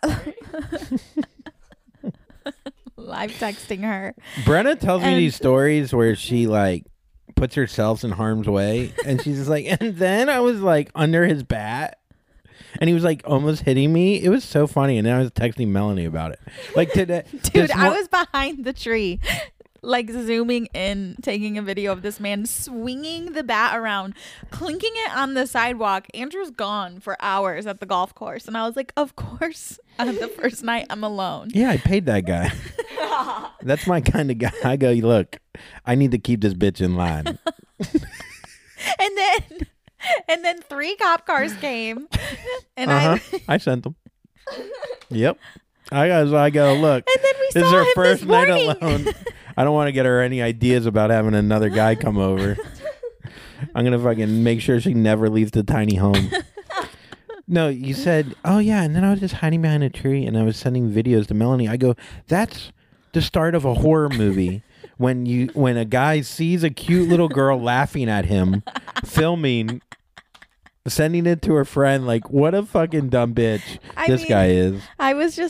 Live texting her. Brenna tells And- me these stories where she like puts herself in harm's way, and she's just like, and then I was like under his bat, and he was like almost hitting me. It was so funny, and then I was texting Melanie about it. Like today, Dude, this I mo- was behind the tree, like zooming in, taking a video of this man swinging the bat around, clinking it on the sidewalk. Andrew's gone for hours at the golf course. And I was like, of course, on the first night, I'm alone. Yeah, I paid that guy. That's my kind of guy. I go, look, I need to keep this bitch in line. And then, and then three cop cars came, and Uh-huh. I, I sent them. Yep. I go, so I go, look, and then we this is saw her him first this night morning. alone. I don't want to get her any ideas about having another guy come over. I'm going to fucking make sure she never leaves the tiny home. No, you said, oh, yeah, and then I was just hiding behind a tree, and I was sending videos to Melanie. I go, that's the start of a horror movie. When you when a guy sees a cute little girl laughing at him, filming, sending it to her friend, like, what a fucking dumb bitch I this mean, guy is. I was just,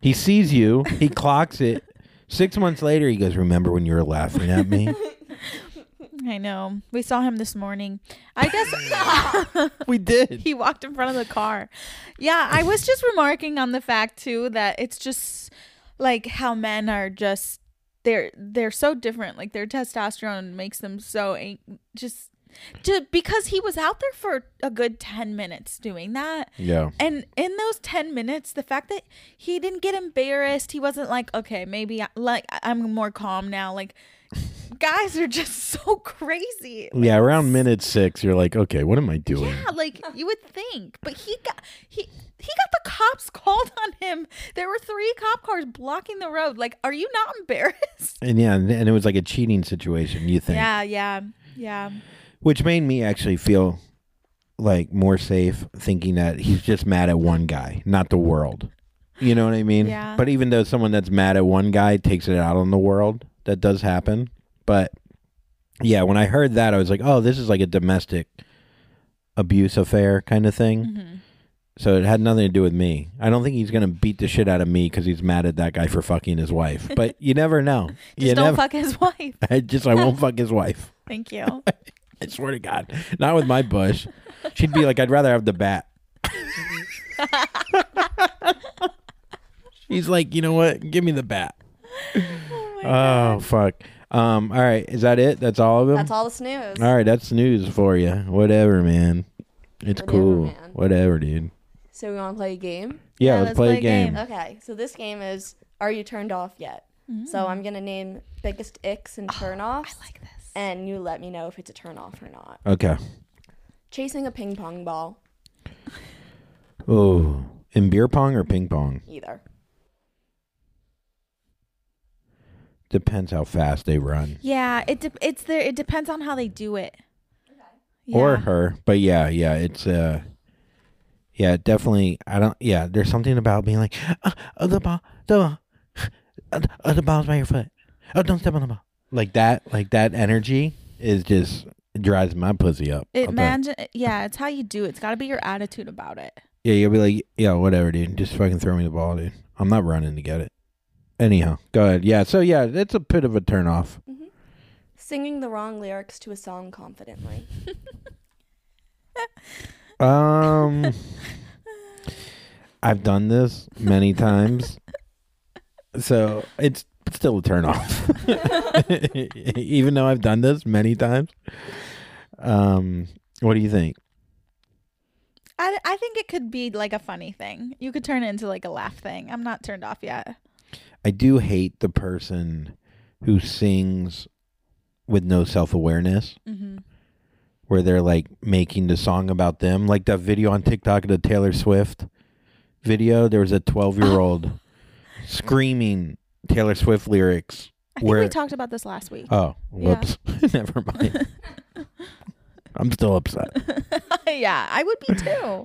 He sees you. He clocks it. Six months later, he goes, remember when you were laughing at me? I know. We saw him this morning. I guess We did. he walked in front of the car. Yeah, I was just remarking on the fact too that it's just like how men are just they're they're so different. Like their testosterone makes them so ang- just just because he was out there for a good ten minutes doing that. Yeah. And in those ten minutes, the fact that he didn't get embarrassed, he wasn't like, okay, maybe I, like I'm more calm now. Like guys are just so crazy. Like, Yeah, around minute six, you're like, okay, what am I doing? yeah, like you would think, but he got he he got the cops called on him. There were three cop cars blocking the road. Like, are you not embarrassed? And yeah, and, and it was like a cheating situation, you think. Yeah, yeah, yeah. Which made me actually feel like more safe thinking that he's just mad at one guy, not the world. You know what I mean? Yeah. But even though someone that's mad at one guy takes it out on the world, that does happen. But yeah, when I heard that, I was like, oh, this is like a domestic abuse affair kind of thing. Mm-hmm. So it had nothing to do with me. I don't think he's going to beat the shit out of me because he's mad at that guy for fucking his wife. But you never know. Just you don't never, fuck his wife. I just, I won't fuck his wife. Thank you. I swear to God. Not with my bush. She'd be like, I'd rather have the bat. She's like, you know what? Give me the bat. Oh, my Oh, God. fuck. Um, all right. Is that it? That's all of them? That's all the snooze. All right. That's news for you. Whatever, man. It's Whatever, cool. man. Whatever, dude. So we want to play a game? Yeah, Yeah, let's, play, a game. Okay, so this game is Are You Turned Off Yet? So I'm going to name biggest icks and turn offs. I like this. And you let me know if it's a turn off or not. Okay. Chasing a ping pong ball, Oh, in beer pong or ping pong? either. Depends how fast they run. Yeah, it de- it's there. It depends on how they do it. Okay. Or her. But yeah, yeah, it's uh yeah, definitely I don't yeah, there's something about being like uh, uh, the ball the uh, uh, the ball's by your foot. Oh, don't step on the ball. Like that, like that energy is just it drives my pussy up. It I'll bet. imagine, yeah, it's how you do it. It's got to be your attitude about it. Yeah, you'll be like, yeah, whatever, dude. Just fucking throw me the ball, dude. I'm not running to get it. Anyhow, go ahead. Yeah, so yeah, it's a bit of a turn off. Mm-hmm. Singing the wrong lyrics to a song confidently. Um, I've done this many times, so it's still a turn off. Even though I've done this many times. Um, what do you think? I, I think it could be like a funny thing. You could turn it into like a laugh thing. I'm not turned off yet. I do hate the person who sings with no self-awareness. Mm-hmm. Where they're like making the song about them. Like that video on TikTok of the Taylor Swift video. There was a twelve-year-old screaming Taylor Swift lyrics. I think where, we talked about this last week. Oh, whoops. Never mind. I'm still upset. Yeah, I would be too.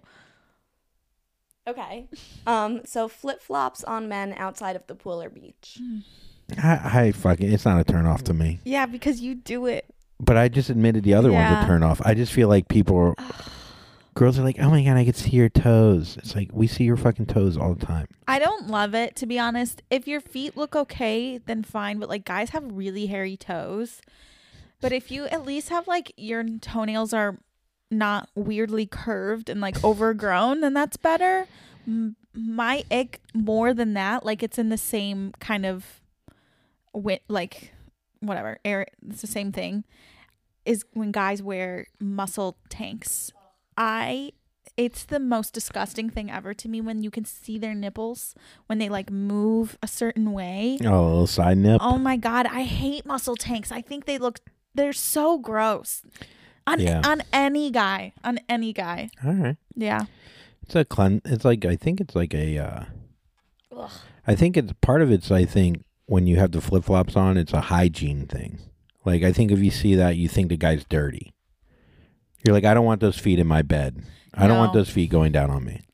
Okay. Um. So flip flops on men outside of the pool or beach. I, I fucking, it's not a turn off to me. Yeah, because you do it. But I just admitted the other one's Yeah. a turn off. I just feel like people are, girls are like, oh my God, I can see your toes. It's like, we see your fucking toes all the time. I don't love it, to be honest. If your feet look okay, then fine. But like guys have really hairy toes. But if you at least have like your toenails are not weirdly curved and like overgrown, then that's better. M- my ick more than that, like it's in the same kind of wi- like whatever air. It's the same thing. Is when guys wear muscle tanks. I it's the most disgusting thing ever to me when you can see their nipples when they like move a certain way. Oh, a little side nip. Oh my God, I hate muscle tanks. I think they look they're so gross. On Yeah. on any guy. On any guy. All right. Yeah. It's a clean. It's like, I think it's like a, uh, Ugh. I think it's part of it's, I think, when you have the flip flops on, it's a hygiene thing. Like, I think if you see that, you think the guy's dirty. You're like, I don't want those feet in my bed. I don't want No. those feet going down on me.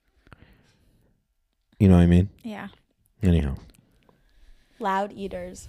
You know what I mean? Yeah. Anyhow. Loud eaters.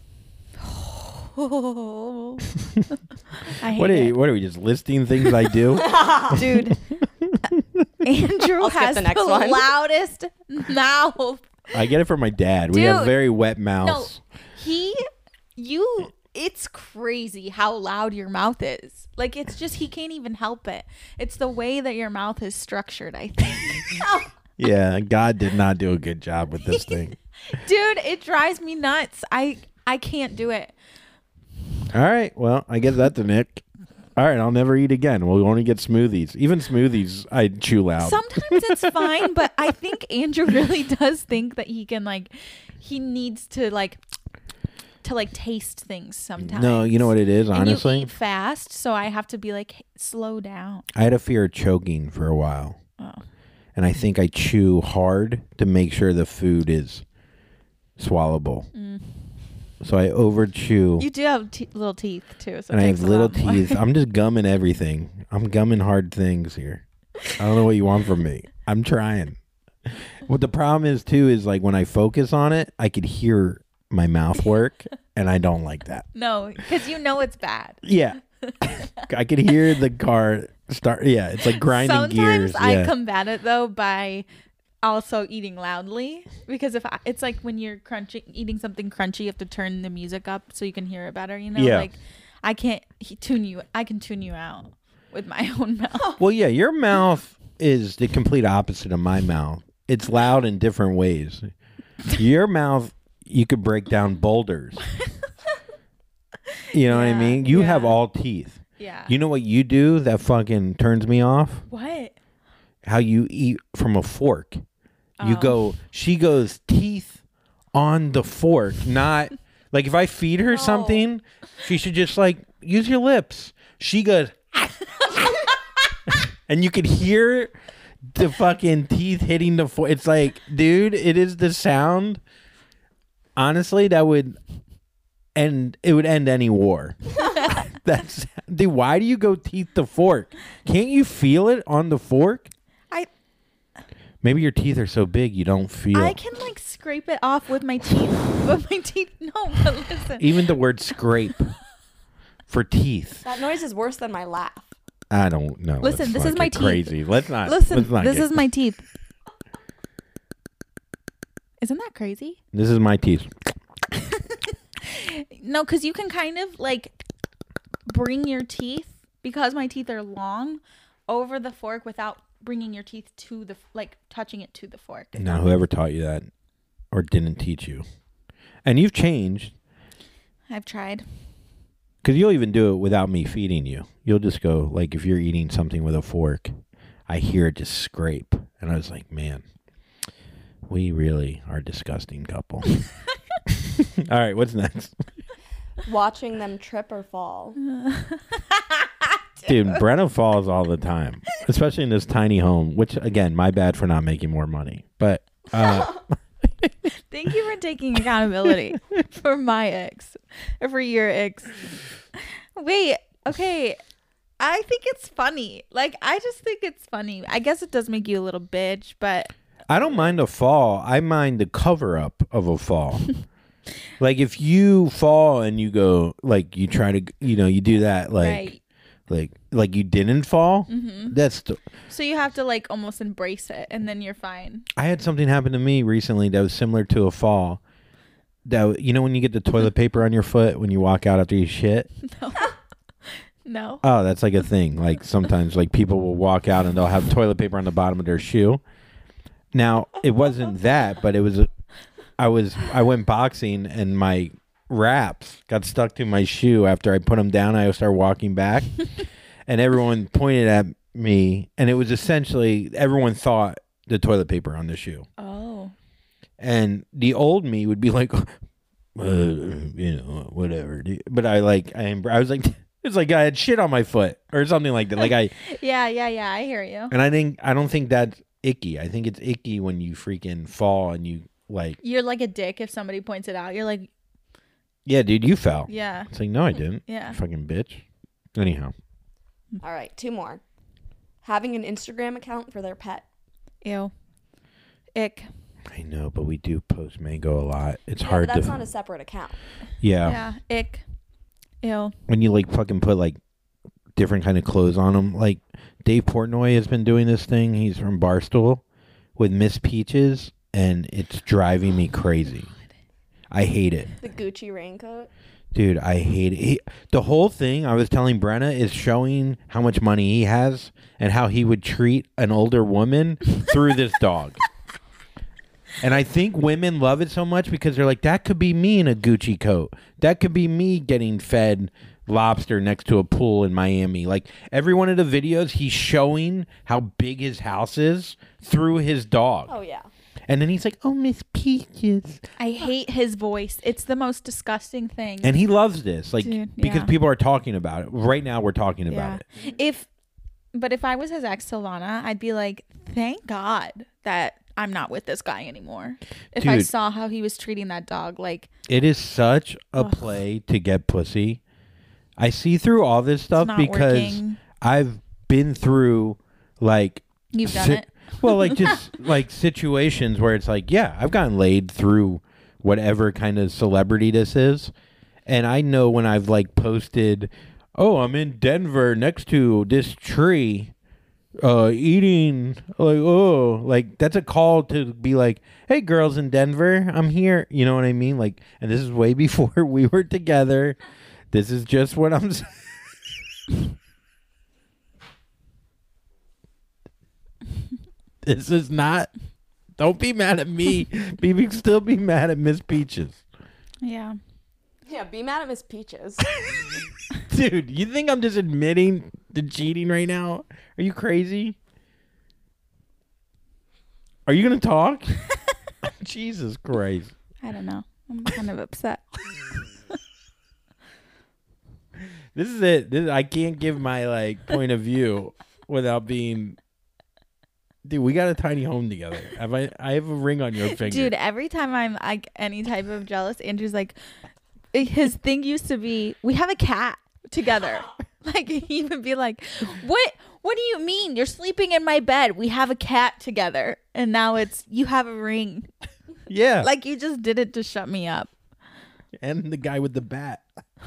Oh. I hate What are, it. you, what are we, just listing things I do? Dude. Andrew I'll skip has the next the one. loudest mouth. I get it from my dad. We have Dude, very wet No, mouths. he, you, it's crazy how loud your mouth is. Like, it's just, he can't even help it. It's the way that your mouth is structured, I think. Yeah, God did not do a good job with this thing. Dude, it drives me nuts. I, I can't do it. All right, well, I guess that's a Nick. All right, I'll never eat again. We'll only get smoothies. Even smoothies, I chew loud. Sometimes it's fine, but I think Andrew really does think that he can, like, he needs to, like, to, like, taste things sometimes. No, you know what it is, And honestly? you eat fast, so I have to be like, hey, slow down. I had a fear of choking for a while. Oh. And I think I chew hard to make sure the food is swallowable. Mm. So I over chew. You do have te- little teeth, too. So and it I takes have a little lot more. teeth. I'm just gumming everything. I'm gumming hard things here. I don't know what you want from me. I'm trying. What the problem is, too, is like when I focus on it, I could hear my mouth work, and I don't like that. No, because you know it's bad. Yeah. I could hear the car start. Yeah, it's like grinding Sometimes gears. I yeah. combat it, though, by also eating loudly. Because if I, it's like when you're crunchy, eating something crunchy, you have to turn the music up so you can hear it better, you know? Yeah. Like, I can't he, tune you. I can tune you out with my own mouth. Well, yeah, your mouth is the complete opposite of my mouth. It's loud in different ways. Your mouth, you could break down boulders. You know what I Yeah, mean? You yeah. have all teeth. Yeah. You know what you do that fucking turns me off? What? How you eat from a fork. You Oh. go, she goes teeth on the fork, not like if I feed her something, she should just like use your lips. She goes, and you could hear the fucking teeth hitting the fork. It's like, dude, it is the sound. Honestly, that would end. It would end any war. That's dude. Why do you go teeth to fork? Can't you feel it on the fork? I Maybe your teeth are so big you don't feel. I can like scrape it off with my teeth. But my teeth, no, but listen. Even the word scrape for teeth. That noise is worse than my laugh. I don't know. Listen, Let's this is not my get teeth. Crazy. Let's not. Listen, let's not this get- is my teeth. Isn't that crazy? This is my teeth. No, because you can kind of like bring your teeth, because my teeth are long, over the fork without bringing your teeth to the, like touching it to the fork. Now, whoever taught you that or didn't teach you, and you've changed, I've tried. because you'll even do it without me feeding you. You'll just go like if you're eating something with a fork, I hear it just scrape, and I was like, man, we really are a disgusting couple. All right, what's next? Watching them trip or fall. Dude, Brenna falls all the time, especially in this tiny home, which, again, my bad for not making more money. But uh, Thank you for taking accountability for my ex, or for your ex. Wait, okay. I think it's funny. Like, I just think it's funny. I guess it does make you a little bitch, but I don't mind a fall. I mind the cover up of a fall. Like, if you fall and you go, like, you try to, you know, you do that, like, right. like, like you didn't fall. Mm-hmm. That's, the, So you have to like almost embrace it, and then you're fine. I had something happen to me recently that was similar to a fall. That, you know, when you get the toilet paper on your foot when you walk out after you shit? No. No. Oh, that's like a thing. Like sometimes like people will walk out and they'll have toilet paper on the bottom of their shoe. Now, it wasn't that, but it was I was I went boxing and my wraps got stuck to my shoe after I put them down. I started walking back and everyone pointed at me, and it was essentially everyone thought the toilet paper on the shoe. Oh. And the old me would be like, uh, you know, whatever. But I like I I was like it's like I had shit on my foot or something like that. Like I Yeah, yeah, yeah. I hear you. And I think I don't think that's icky. I think it's icky when you freaking fall and you like. You're like a dick if somebody points it out. You're like, Yeah, dude, you fell. yeah, It's like, no, I didn't. yeah. Fucking bitch. Anyhow, All right, two more. Having an Instagram account for their pet. Ew. Ick. I know, but we do post Mango a lot. It's Yeah, hard but that's to. not a separate account. yeah. Yeah. Ick. Ew. When you like fucking put like different kind of clothes on them, like Dave Portnoy has been doing this thing. He's from Barstool with Miss Peaches, and it's driving me crazy. I hate it. The Gucci raincoat. Dude, I hate it. He, the whole thing I was telling Brenna is showing how much money he has and how he would treat an older woman through this dog. And I think women love it so much because they're like, that could be me in a Gucci coat. That could be me getting fed lobster next to a pool in Miami. Like, every one of the videos, he's showing how big his house is through his dog. Oh, yeah. And then he's like, oh, Miss Peaches. I hate his voice. It's the most disgusting thing. And he loves this, like, Dude, because yeah. people are talking about it. Right now, we're talking about yeah. it. If, but if I was his ex Silvana, I'd be like, thank God that I'm not with this guy anymore. If I Dude. saw how he was treating that dog, like, It is such a Ugh. play to get pussy. I see through all this stuff not because working. I've been through, like, you've done si- it. well, like, just like situations where it's like, yeah, I've gotten laid through whatever kind of celebrity this is. And I know when I've like posted, oh, I'm in Denver next to this tree, uh, eating, like, oh, like, that's a call to be like, hey, girls in Denver, I'm here. You know what I mean? Like, and this is way before we were together. This is just what I'm saying. This is not. Don't be mad at me. Be still be mad at Miss Peaches. Yeah. Yeah, be mad at Miss Peaches. Dude, you think I'm just admitting to cheating right now? Are you crazy? Are you going to talk? Jesus Christ. I don't know. I'm kind of upset. This is it. This, I can't give my like point of view without being. Dude, we got a tiny home together. Have I? I have a ring on your finger. Dude, every time I'm like any type of jealous, Andrew's like, his thing used to be, we have a cat together. Like, he would be like, what? What do you mean? You're sleeping in my bed. We have a cat together. And now it's, you have a ring. Yeah. Like, you just did it to shut me up. And the guy with the bat.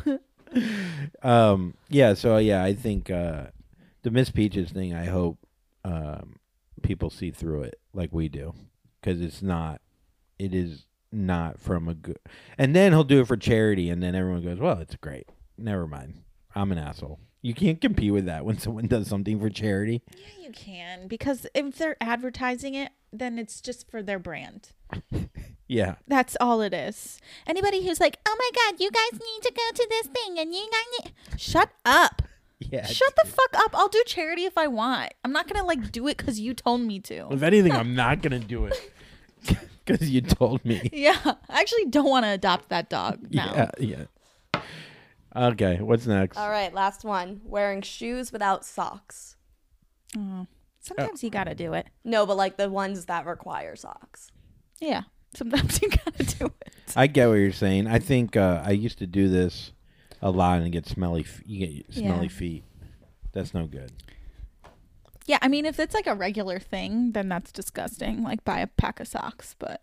um. Yeah. So yeah, I think uh, the Miss Peaches thing. I hope um, people see through it like we do, because it's not. It is not from a good. And then he'll do it for charity, and then everyone goes, "Well, it's great. Never mind. I'm an asshole." You can't compete with that when someone does something for charity. Yeah, you can. Because if they're advertising it, then it's just for their brand. Yeah. That's all it is. Anybody who's like, oh my God, you guys need to go to this thing and you guys need... Shut up. Yeah. Shut the fuck up. I'll do charity if I want. I'm not going to like do it because you told me to. If anything, I'm not going to do it because you told me. Yeah. I actually don't want to adopt that dog now. Yeah. Yeah. Okay. What's next? All right, last one. Wearing shoes without socks. Oh. Sometimes you got to do it. No, but like the ones that require socks. Yeah. Sometimes you got to do it. I get what you're saying. I think uh, I used to do this a lot and get smelly. F- you get smelly Yeah. feet. That's no good. Yeah. I mean, if it's like a regular thing, then that's disgusting. Like buy a pack of socks, but.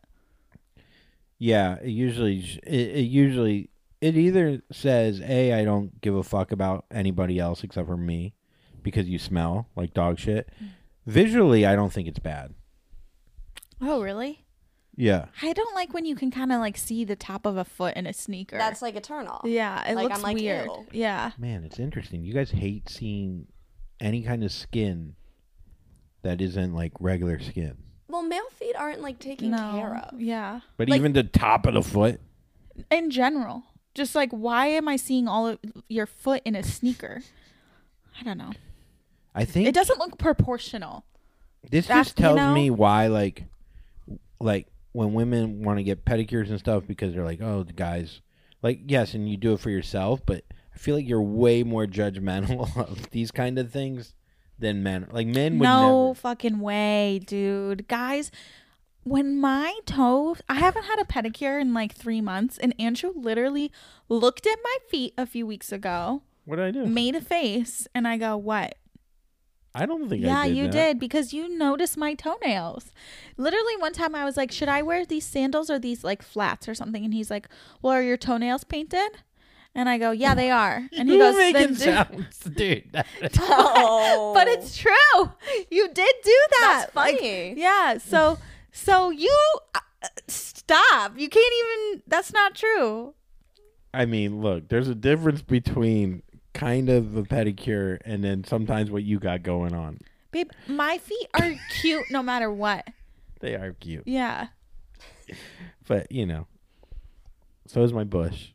Yeah, it usually it, it usually it either says, A, I don't give a fuck about anybody else except for me because you smell like dog shit. Mm. Visually, I don't think it's bad. Oh, really? Yeah. I don't like when you can kind of like see the top of a foot in a sneaker. That's like a turn off. Yeah, it Like, looks I'm like, weird. ew. Yeah. Man, it's interesting. You guys hate seeing any kind of skin that isn't like regular skin. Well, male feet aren't like taken No. care of. Yeah. But Like- even the top of the foot. In general, just like why am I seeing all of your foot in a sneaker? I don't know. I think It doesn't look proportional. this that's- just tells you know? me why like like when women want to get pedicures and stuff because they're like, oh, the guys, like, yes, and you do it for yourself, but I feel like you're way more judgmental of these kind of things than men. Like, men would No never. fucking way, dude. Guys, when my toe, I haven't had a pedicure in like three months, and Andrew literally looked at my feet a few weeks ago, What did I do? made a face, and I go, what? I don't think Yeah, I did you that. did because you noticed my toenails. Literally, one time I was like, should I wear these sandals or these like flats or something? And he's like, well, are your toenails painted? And I go, yeah, they are. And he You're goes, making then do- sounds, dude. Oh. but it's true. You did do that. That's Like, funny. yeah. So, So you uh, stop. You can't even. That's not true. I mean, look, there's a difference between kind of a pedicure and then sometimes what you got going on. Babe, my feet are cute no matter what. They are cute. Yeah. But, you know, so is my bush.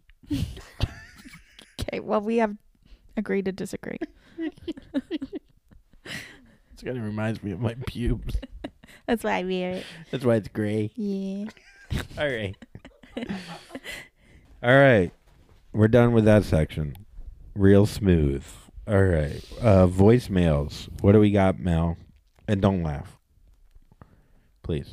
Okay, well, we have agreed to disagree. It kind of reminds me of my pubes. That's why I wear it. That's why it's gray. Yeah. All right. All right. We're done with that section. Real smooth. All right. Uh, voicemails. What do we got, Mel? And don't laugh. Please.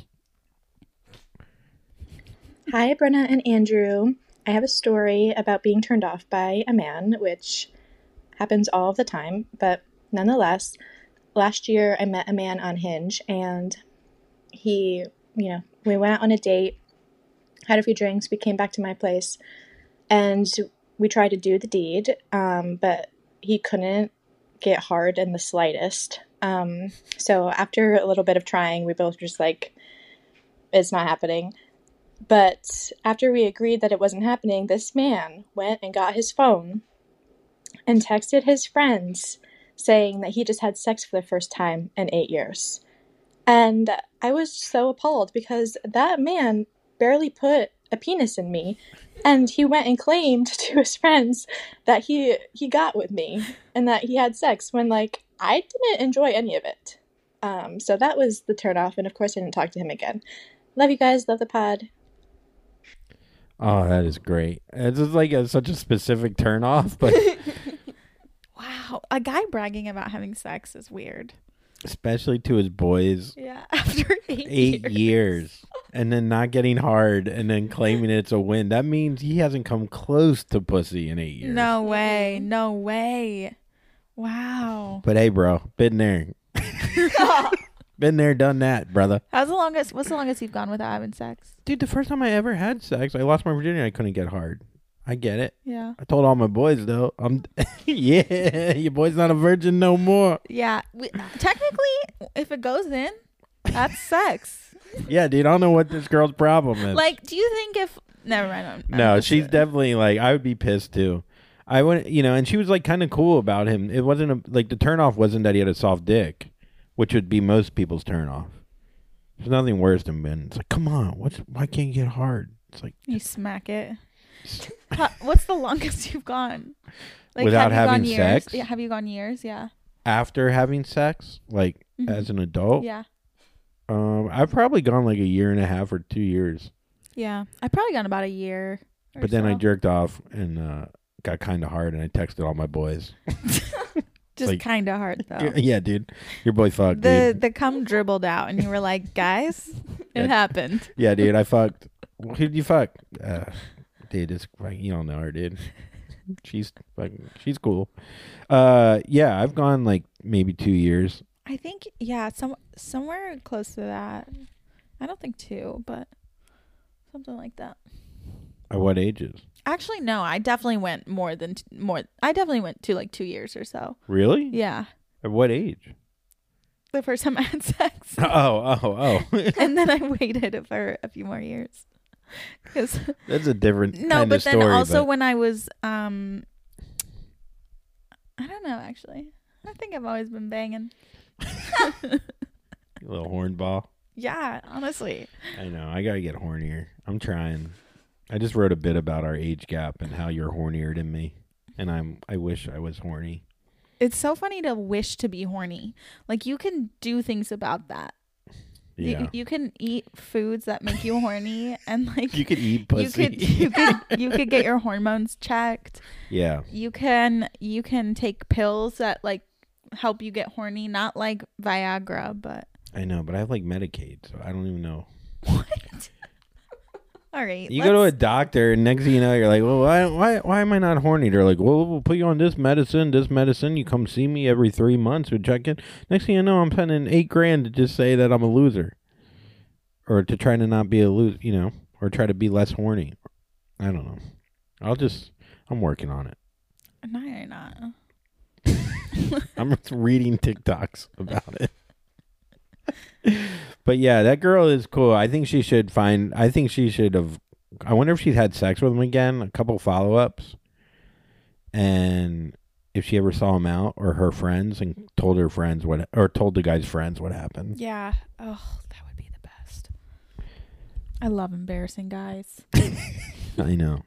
Hi, Brenna and Andrew. I have a story about being turned off by a man, which happens all the time, but nonetheless, last year I met a man on Hinge, and he, you know, we went out on a date, had a few drinks, we came back to my place, and we tried to do the deed, um, but he couldn't get hard in the slightest. Um, so after a little bit of trying, we both just like, it's not happening. But after we agreed that it wasn't happening, this man went and got his phone and texted his friends saying that he just had sex for the first time in eight years. And I was so appalled because that man barely put a penis in me. And he went and claimed to his friends that he he got with me and that he had sex when, like, I didn't enjoy any of it. Um, so that was the turnoff. And of course, I didn't talk to him again. Love you guys. Love the pod. Oh, that is great. It's just like a, such a specific turn off, but Wow. A guy bragging about having sex is weird. especially to his boys. Yeah. After eight, Eight years. years. And then not getting hard and then claiming it's a win. That means he hasn't come close to pussy in eight years. No way. No way. Wow. But hey, bro, been there. Been there, done that, brother. How's the longest? What's the longest you've gone without having sex? Dude, the first time I ever had sex, I lost my virginity. I couldn't get hard. I get it. Yeah. I told all my boys, though. I'm, yeah, your boy's not a virgin no more. Yeah. We, technically, if it goes in, that's sex. Yeah, dude, I don't know what this girl's problem is. Like, do you think if? Never mind. I'm, I'm no, just- she's definitely like, I would be pissed too. I went, you know, and she was like kind of cool about him. It wasn't a, like the turnoff wasn't that he had a soft dick, which would be most people's turnoff. There's nothing worse than men. It's like, come on, what's why can't you get hard? It's like You smack it. How, what's the longest you've gone? Like, Without have you having gone years? sex? Yeah. Have you gone years? Yeah. after having sex, like Mhm. as an adult. Yeah. Um, I've probably gone like a year and a half or two years. Yeah. I've probably gone about a year. or But then I so. jerked off and uh, got kind of hard, and I texted all my boys. Just like- kind of hard though. Yeah, dude, your boy fucked, The dude. the cum dribbled out, and you were like, "Guys, it Yeah. happened." Yeah, dude, I fucked. Who did you fuck? Uh, dude, it's like, you don't know her, dude. She's fucking, she's cool. Uh, yeah, I've gone like maybe two years. I think yeah, some somewhere close to that. I don't think two, but something like that. At what ages? Actually, no. I definitely went more than t- more. I definitely went to like two years or so. Really? Yeah, At what age? the first time I had sex, Oh, oh, oh. and then I waited for a few more years. Because That's a different no, kind but of then story. also but when I was um, I don't know actually. I think I've always been banging. you little hornball. Yeah, honestly. I know. I gotta get hornier. I'm trying. I just wrote a bit about our age gap and how you're hornier than me, and I'm. I wish I was horny. It's so funny to wish to be horny. Like you can do things about that. Yeah. You, you can eat foods that make you horny, and like You could eat you pussy. could you could you could get your hormones checked. Yeah. You can you can take pills that like help you get horny, not like Viagra, but I know, but I have like Medicaid, so I don't even know. what? All right. You go to a let's- doctor, and next thing you know, you're like, well, why, why, why am I not horny? They're like, well, we'll put you on this medicine, this medicine. You come see me every three months. We check in. Next thing you know, I'm spending eight grand to just say that I'm a loser, or to try to not be a loser, you know, or try to be less horny. I don't know. I'll just, I'm working on it. No, you're not. I'm just reading TikToks about it. But yeah, that girl is cool. I think she should find. I think she should have. I wonder if she's had sex with him again. A couple follow ups, and if she ever saw him out or her friends and told her friends what, or told the guy's friends what happened. Yeah. Oh, that would be the best. I love embarrassing guys. I know.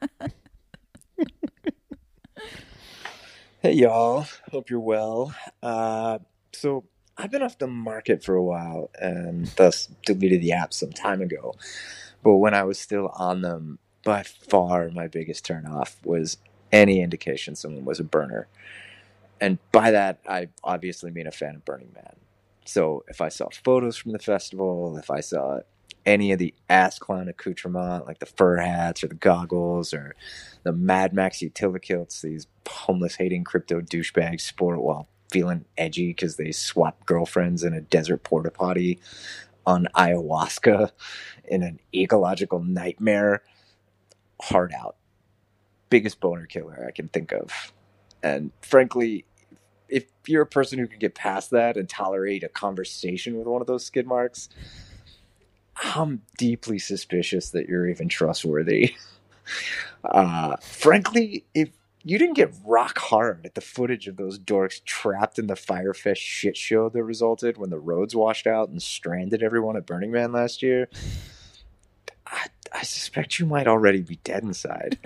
Hey y'all, hope you're well. Uh, so I've been off the market for a while and thus deleted the app some time ago. But when I was still on them, by far my biggest turnoff was any indication someone was a burner. And by that, I obviously mean a fan of Burning Man. So if I saw photos from the festival, if I saw any of the ass clown accoutrement, like the fur hats or the goggles or the Mad Max utility kilts these homeless hating crypto douchebags sport while feeling edgy because they swap girlfriends in a desert porta potty on ayahuasca in an ecological nightmare, hard out. Biggest boner killer I can think of. And frankly, if you're a person who can get past that and tolerate a conversation with one of those skid marks, I'm deeply suspicious that you're even trustworthy. Uh, frankly, if you didn't get rock hard at the footage of those dorks trapped in the Firefest shit show that resulted when the roads washed out and stranded everyone at Burning Man last year, I, I suspect you might already be dead inside.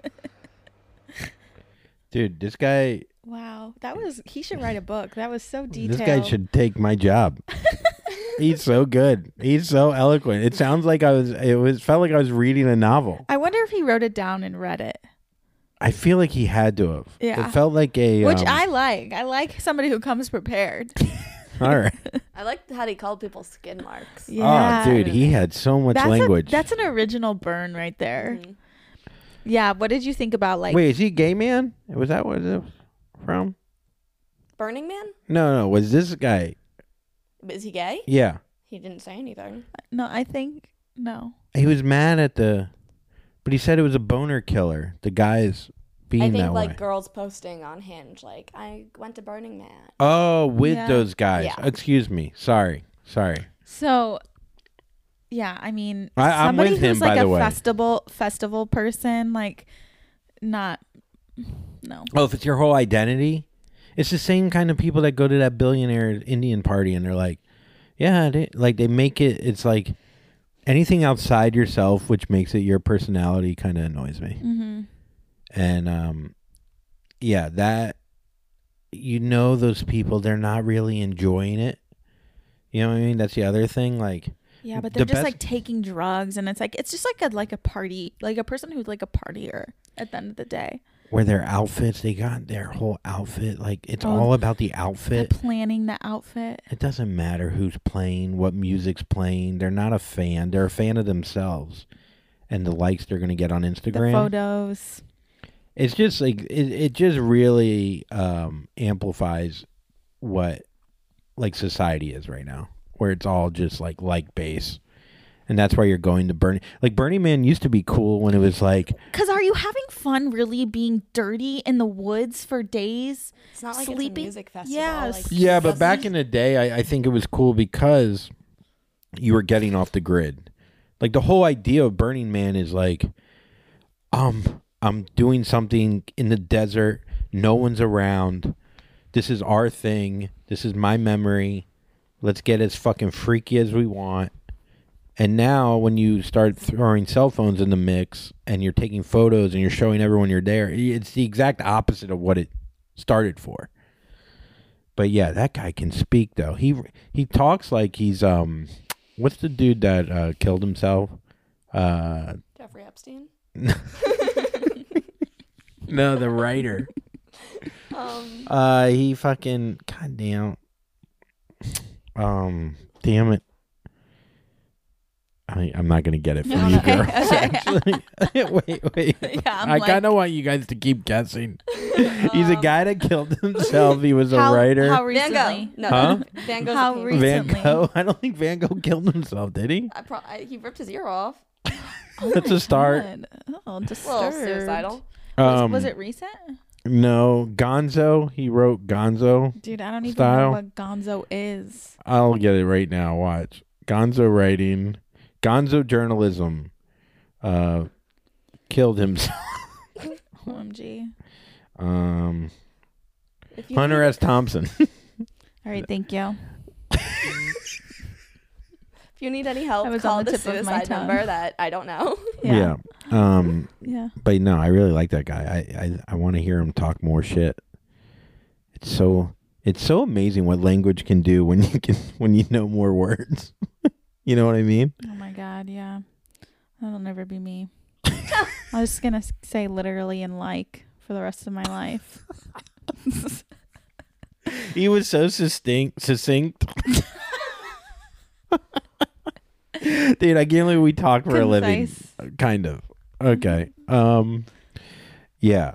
Dude, this guy... Wow. That was... He should write a book. That was so detailed. This guy should take my job. He's so good. He's so eloquent. It sounds like I was... It was felt like I was reading a novel. I wonder if he wrote it down and read it. I feel like he had to have. Yeah. It felt like a... Which um, I like. I like somebody who comes prepared. All right. I like how he called people skin marks. Yeah. Oh, dude, he had so much that's language. A, that's an original burn right there. Mhm. Yeah. What did you think about like... Wait, is he a gay man? Was that what it was from? Burning Man? No, no. Was this guy... Is he gay? Yeah. He didn't say anything. No, I think... No. He was mad at the... But he said it was a boner killer. The guys being I think that like way. girls posting on Hinge, like, I went to Burning Man. Oh, with Yeah. those guys. Yeah. Excuse me. Sorry. Sorry. So... Yeah, I mean, I- I'm somebody with him, who's like by a the way. festival festival person, like, not... No. Oh, if it's your whole identity, it's the same kind of people that go to that billionaire Indian party and they're like, yeah, they, like they make it, it's like anything outside yourself, which makes it your personality, kind of annoys me. Mm-hmm. And, um, yeah, that, you know, those people, they're not really enjoying it. You know what I mean? That's the other thing. Like, Yeah, but the they're just best- like taking drugs, and it's like it's just like a like a party, like a person who's like a partier at the end of the day. where their outfits, they got their whole outfit, like it's Oh, all about the They're outfit. planning the outfit. It doesn't matter who's playing, what music's playing. They're not a fan. They're a fan of themselves and the likes they're going to get on Instagram. The photos. It's just like, it, it just really um, amplifies what like society is right now, where it's all just like like base. And that's why you're going to Burning. Like Burning Man used to be cool when it was like, Because are you having fun really being dirty in the woods for days? It's not like Sleeping? it's a music festival. Yes. Like, yeah, but doesn't- back in the day, I, I think it was cool because you were getting off the grid. Like the whole idea of Burning Man is like, um, I'm doing something in the desert. No one's around. This is our thing. This is my memory. Let's get as fucking freaky as we want. And now when you start throwing cell phones in the mix and you're taking photos and you're showing everyone you're there, it's the exact opposite of what it started for. But yeah, that guy can speak though. He he talks like he's um what's the dude that uh, killed himself? Uh Jeffrey Epstein. no, the writer. Um, Uh he fucking goddamn um damn it. I, I'm not gonna get it from you Okay, girls. okay. Actually, wait, wait. Yeah, I'm I like- kind of want you guys to keep guessing. He's a guy that killed himself. He was a How, writer. how Van recently? Gogh. No, Huh? no. Van Gogh's How a re- painter. Van recently. Gogh. I don't think Van Gogh killed himself. Did he? I pro- I, he ripped his ear off. That's a start. God. Oh, A little disturbed. suicidal. Was, Um, was it recent? No, Gonzo. He wrote Gonzo. Dude, I don't even style? know what Gonzo is. I'll get it right now. Watch. Gonzo writing, Gonzo journalism, uh, killed himself. O M G. Um, If you Hunter need- S. Thompson. All right, thank you. If you need any help, That was call on the the, tip of my suicide tongue. number that I don't know. Yeah. Um, Yeah. but no, I really like that guy. I I, I want to hear him talk more shit. It's so it's so amazing what language can do when you can when you know more words. You know what I mean? Oh my God, yeah. That'll never be me. I was just gonna s- say literally and like for the rest of my life. He was so succinct. Succinct. Dude, I can't believe we talk for a living. Concise. Kind of. Okay. Um. Yeah.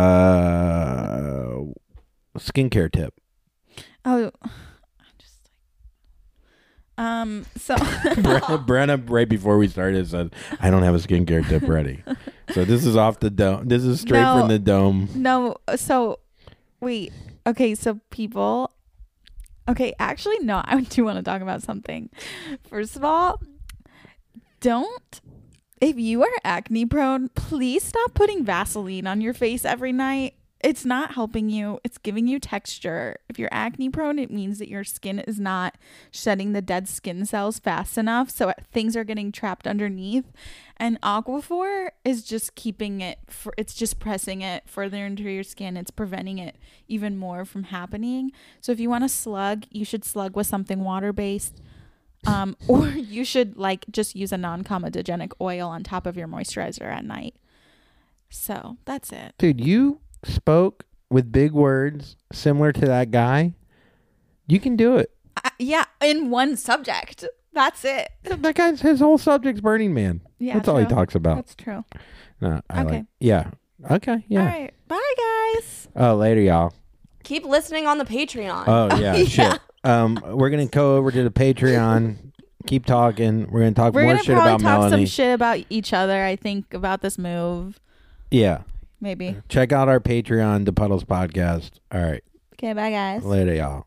Uh. Skincare tip. Oh, I'm just like, um. So Brenna, Brenna, right before we started, said, "I don't have a skincare tip ready." So this is off the dome. This is straight No. from the dome. no. So wait. Okay. So people. Okay. Actually, no. I do want to talk about something. First of all, don't. If you are acne prone, please stop putting Vaseline on your face every night. It's not helping you. It's giving you texture. If you're acne prone, it means that your skin is not shedding the dead skin cells fast enough. So things are getting trapped underneath. And Aquaphor is just keeping it, for, it's just pressing it further into your skin. It's preventing it even more from happening. So if you want to slug, you should slug with something water-based. Um, or you should like just use a non-comedogenic oil on top of your moisturizer at night. So that's it. Dude, you spoke with big words similar to that guy. You can do it. Uh, yeah, in one subject. That's it. That guy's his whole subject's Burning Man. Yeah, That's all he true. talks about. That's true. No, I Okay. like. Yeah. Okay. Yeah. All right. Bye, guys. Oh, later, y'all. Keep listening on the Patreon. Oh yeah, Yeah. shit. Um, we're gonna go over to the Patreon. Keep talking. We're gonna talk We're more going to shit probably about talk Melanie. some shit about each other, I think, about this move. Yeah. Maybe. Check out our Patreon, The Puddles Podcast. All right. Okay, bye, guys. Later, y'all.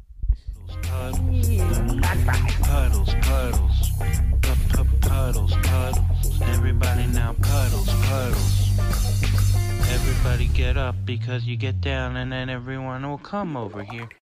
Puddles, puddles, Pup, pup, puddles, puddles. Everybody now puddles, puddles. Everybody get up because you get down and then everyone will come over here.